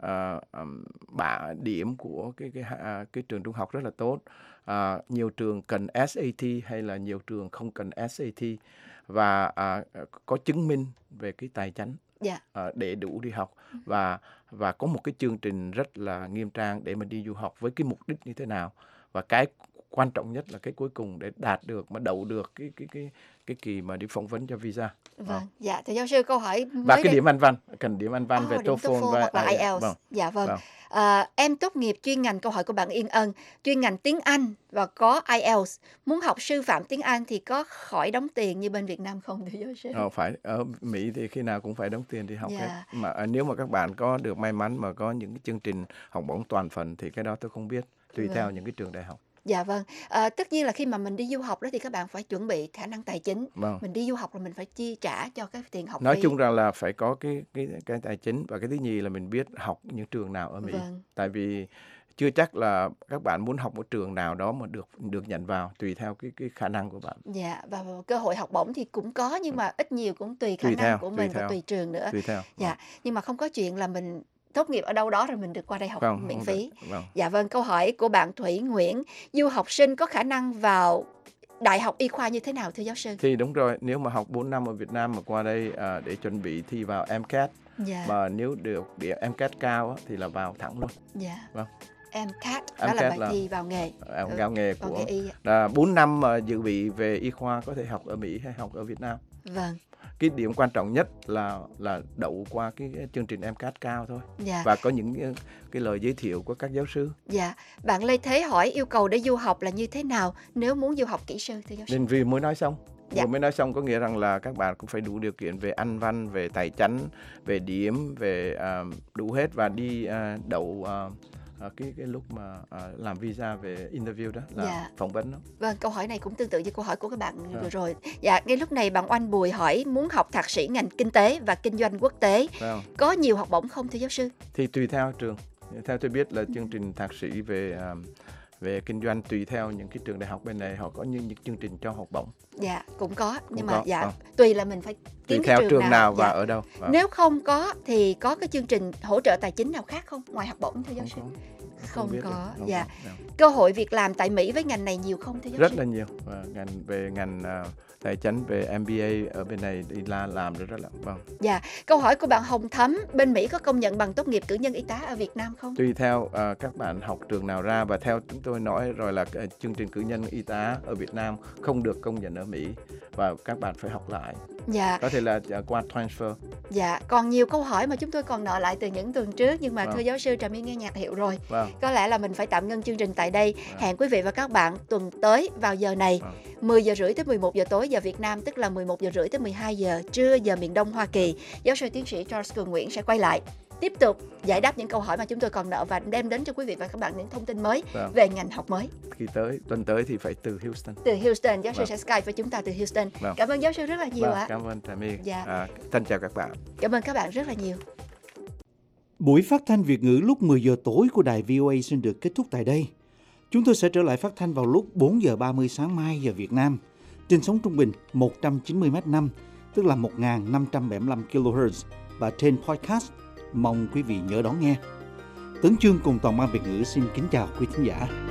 bảng điểm của cái trường trung học rất là tốt. Nhiều trường cần SAT hay là nhiều trường không cần SAT, và có chứng minh về cái tài chính để đủ đi học, và có một cái chương trình rất là nghiêm trang để mà đi du học với cái mục đích như thế nào, và cái quan trọng nhất là cái cuối cùng để đạt được mà đậu được cái kỳ mà đi phỏng vấn cho visa. Vâng. Dạ, thì giáo sư câu hỏi và cái điểm Anh văn, cần điểm Anh văn về TOEFL hoặc là IELTS. Dạ vâng. Em tốt nghiệp chuyên ngành, câu hỏi của bạn Yên Ân, chuyên ngành tiếng Anh và có IELTS, muốn học sư phạm tiếng Anh thì có khỏi đóng tiền như bên Việt Nam không thưa giáo sư? Phải, ở Mỹ thì khi nào cũng phải đóng tiền đi học hết. Mà nếu mà các bạn có được may mắn mà có những cái chương trình học bổng toàn phần thì cái đó tôi không biết, tùy theo những cái trường đại học. Dạ vâng. Tất nhiên là khi mà mình đi du học đó thì các bạn phải chuẩn bị khả năng tài chính. Mình đi du học là mình phải chi trả cho cái tiền học phí. Nói chung rằng là phải có cái tài chính, và cái thứ nhì là mình biết học những trường nào ở Mỹ. Tại vì chưa chắc là các bạn muốn học một trường nào đó mà được nhận vào, tùy theo cái khả năng của bạn. Dạ, và cơ hội học bổng thì cũng có, nhưng mà ít nhiều cũng tùy khả năng của mình và tùy trường nữa. Dạ, nhưng mà không có chuyện là mình tốt nghiệp ở đâu đó rồi mình được qua đây học miễn phí. Dạ vâng, câu hỏi của bạn Thủy Nguyễn, du học sinh có khả năng vào đại học y khoa như thế nào thưa giáo sư? Thì đúng rồi, nếu mà học 4 năm ở Việt Nam mà qua đây để chuẩn bị thi vào MCAT, mà nếu được điểm MCAT cao thì là vào thẳng luôn. Dạ. Vâng. MCAT đó là bài thi vào nghề. Vào nghề của 4 năm mà dự bị về y khoa có thể học ở Mỹ hay học ở Việt Nam. Vâng. Cái điểm quan trọng nhất là đậu qua cái chương trình MCAT cao thôi. Và có những cái lời giới thiệu của các giáo sư. Dạ. Bạn Lê Thế hỏi yêu cầu để du học là như thế nào nếu muốn du học kỹ sư thưa giáo sư? Nên vì mới nói xong. Vừa mới nói xong có nghĩa rằng là các bạn cũng phải đủ điều kiện về Anh văn, về tài chính, về điểm, về đủ hết, và đi đậu cái lúc mà làm visa về interview đó là phỏng vấn đó. Vâng, câu hỏi này cũng tương tự như câu hỏi của các bạn vừa rồi. Dạ, ngay lúc này bạn Oanh Bùi hỏi muốn học thạc sĩ ngành kinh tế và kinh doanh quốc tế. Có nhiều học bổng không thưa giáo sư? Thì tùy theo trường. Theo tôi biết là chương trình thạc sĩ về kinh doanh tùy theo những cái trường đại học bên này họ có những chương trình cho học bổng. Dạ, cũng có, nhưng mà tùy là mình phải kiếm theo trường nào và dạ. Ở đâu. Nếu không có thì có cái chương trình hỗ trợ tài chính nào khác không ngoài học bổng thưa giáo sư? Không có. Dạ. Cơ hội việc làm tại Mỹ với ngành này nhiều không thưa giáo sư? Rất là nhiều. Về ngành tài chính, về MBA ở bên này đi làm rất là Dạ. Câu hỏi của bạn Hồng Thấm, bên Mỹ có công nhận bằng tốt nghiệp cử nhân y tá ở Việt Nam không? Tùy theo các bạn học trường nào ra, và theo chúng tôi nói rồi là chương trình cử nhân y tá ở Việt Nam không được công nhận ở Mỹ và các bạn phải học lại. Dạ. Có thể là qua transfer. Dạ, còn nhiều câu hỏi mà chúng tôi còn nợ lại từ những tuần trước, nhưng mà thưa giáo sư Trà My nghe nhạc hiệu rồi. Có lẽ là mình phải tạm ngưng chương trình tại đây. Hẹn quý vị và các bạn tuần tới vào giờ này, 10 giờ rưỡi tới 11 giờ tối giờ Việt Nam, tức là 11 giờ rưỡi tới 12 giờ trưa giờ miền Đông Hoa Kỳ. Giáo sư tiến sĩ Charles Cường Nguyễn sẽ quay lại tiếp tục giải đáp những câu hỏi mà chúng tôi còn nợ và đem đến cho quý vị và các bạn những thông tin mới về ngành học mới. Khi tuần tới thì phải từ Houston. Từ Houston, giáo sư sẽ Skype với chúng ta từ Houston. Cảm ơn giáo sư rất là nhiều ạ. Cảm ơn Trà My. Thân chào các bạn. Cảm ơn các bạn rất là nhiều. Buổi phát thanh Việt ngữ lúc 10 giờ tối của đài VOA xin được kết thúc tại đây. Chúng tôi sẽ trở lại phát thanh vào lúc 4 giờ 30 sáng mai giờ Việt Nam trên sóng trung bình 190m5 tức là 1.575 kHz và trên podcast. Mong quý vị nhớ đón nghe. Tấn Chương cùng toàn ban Việt ngữ xin kính chào quý thính giả.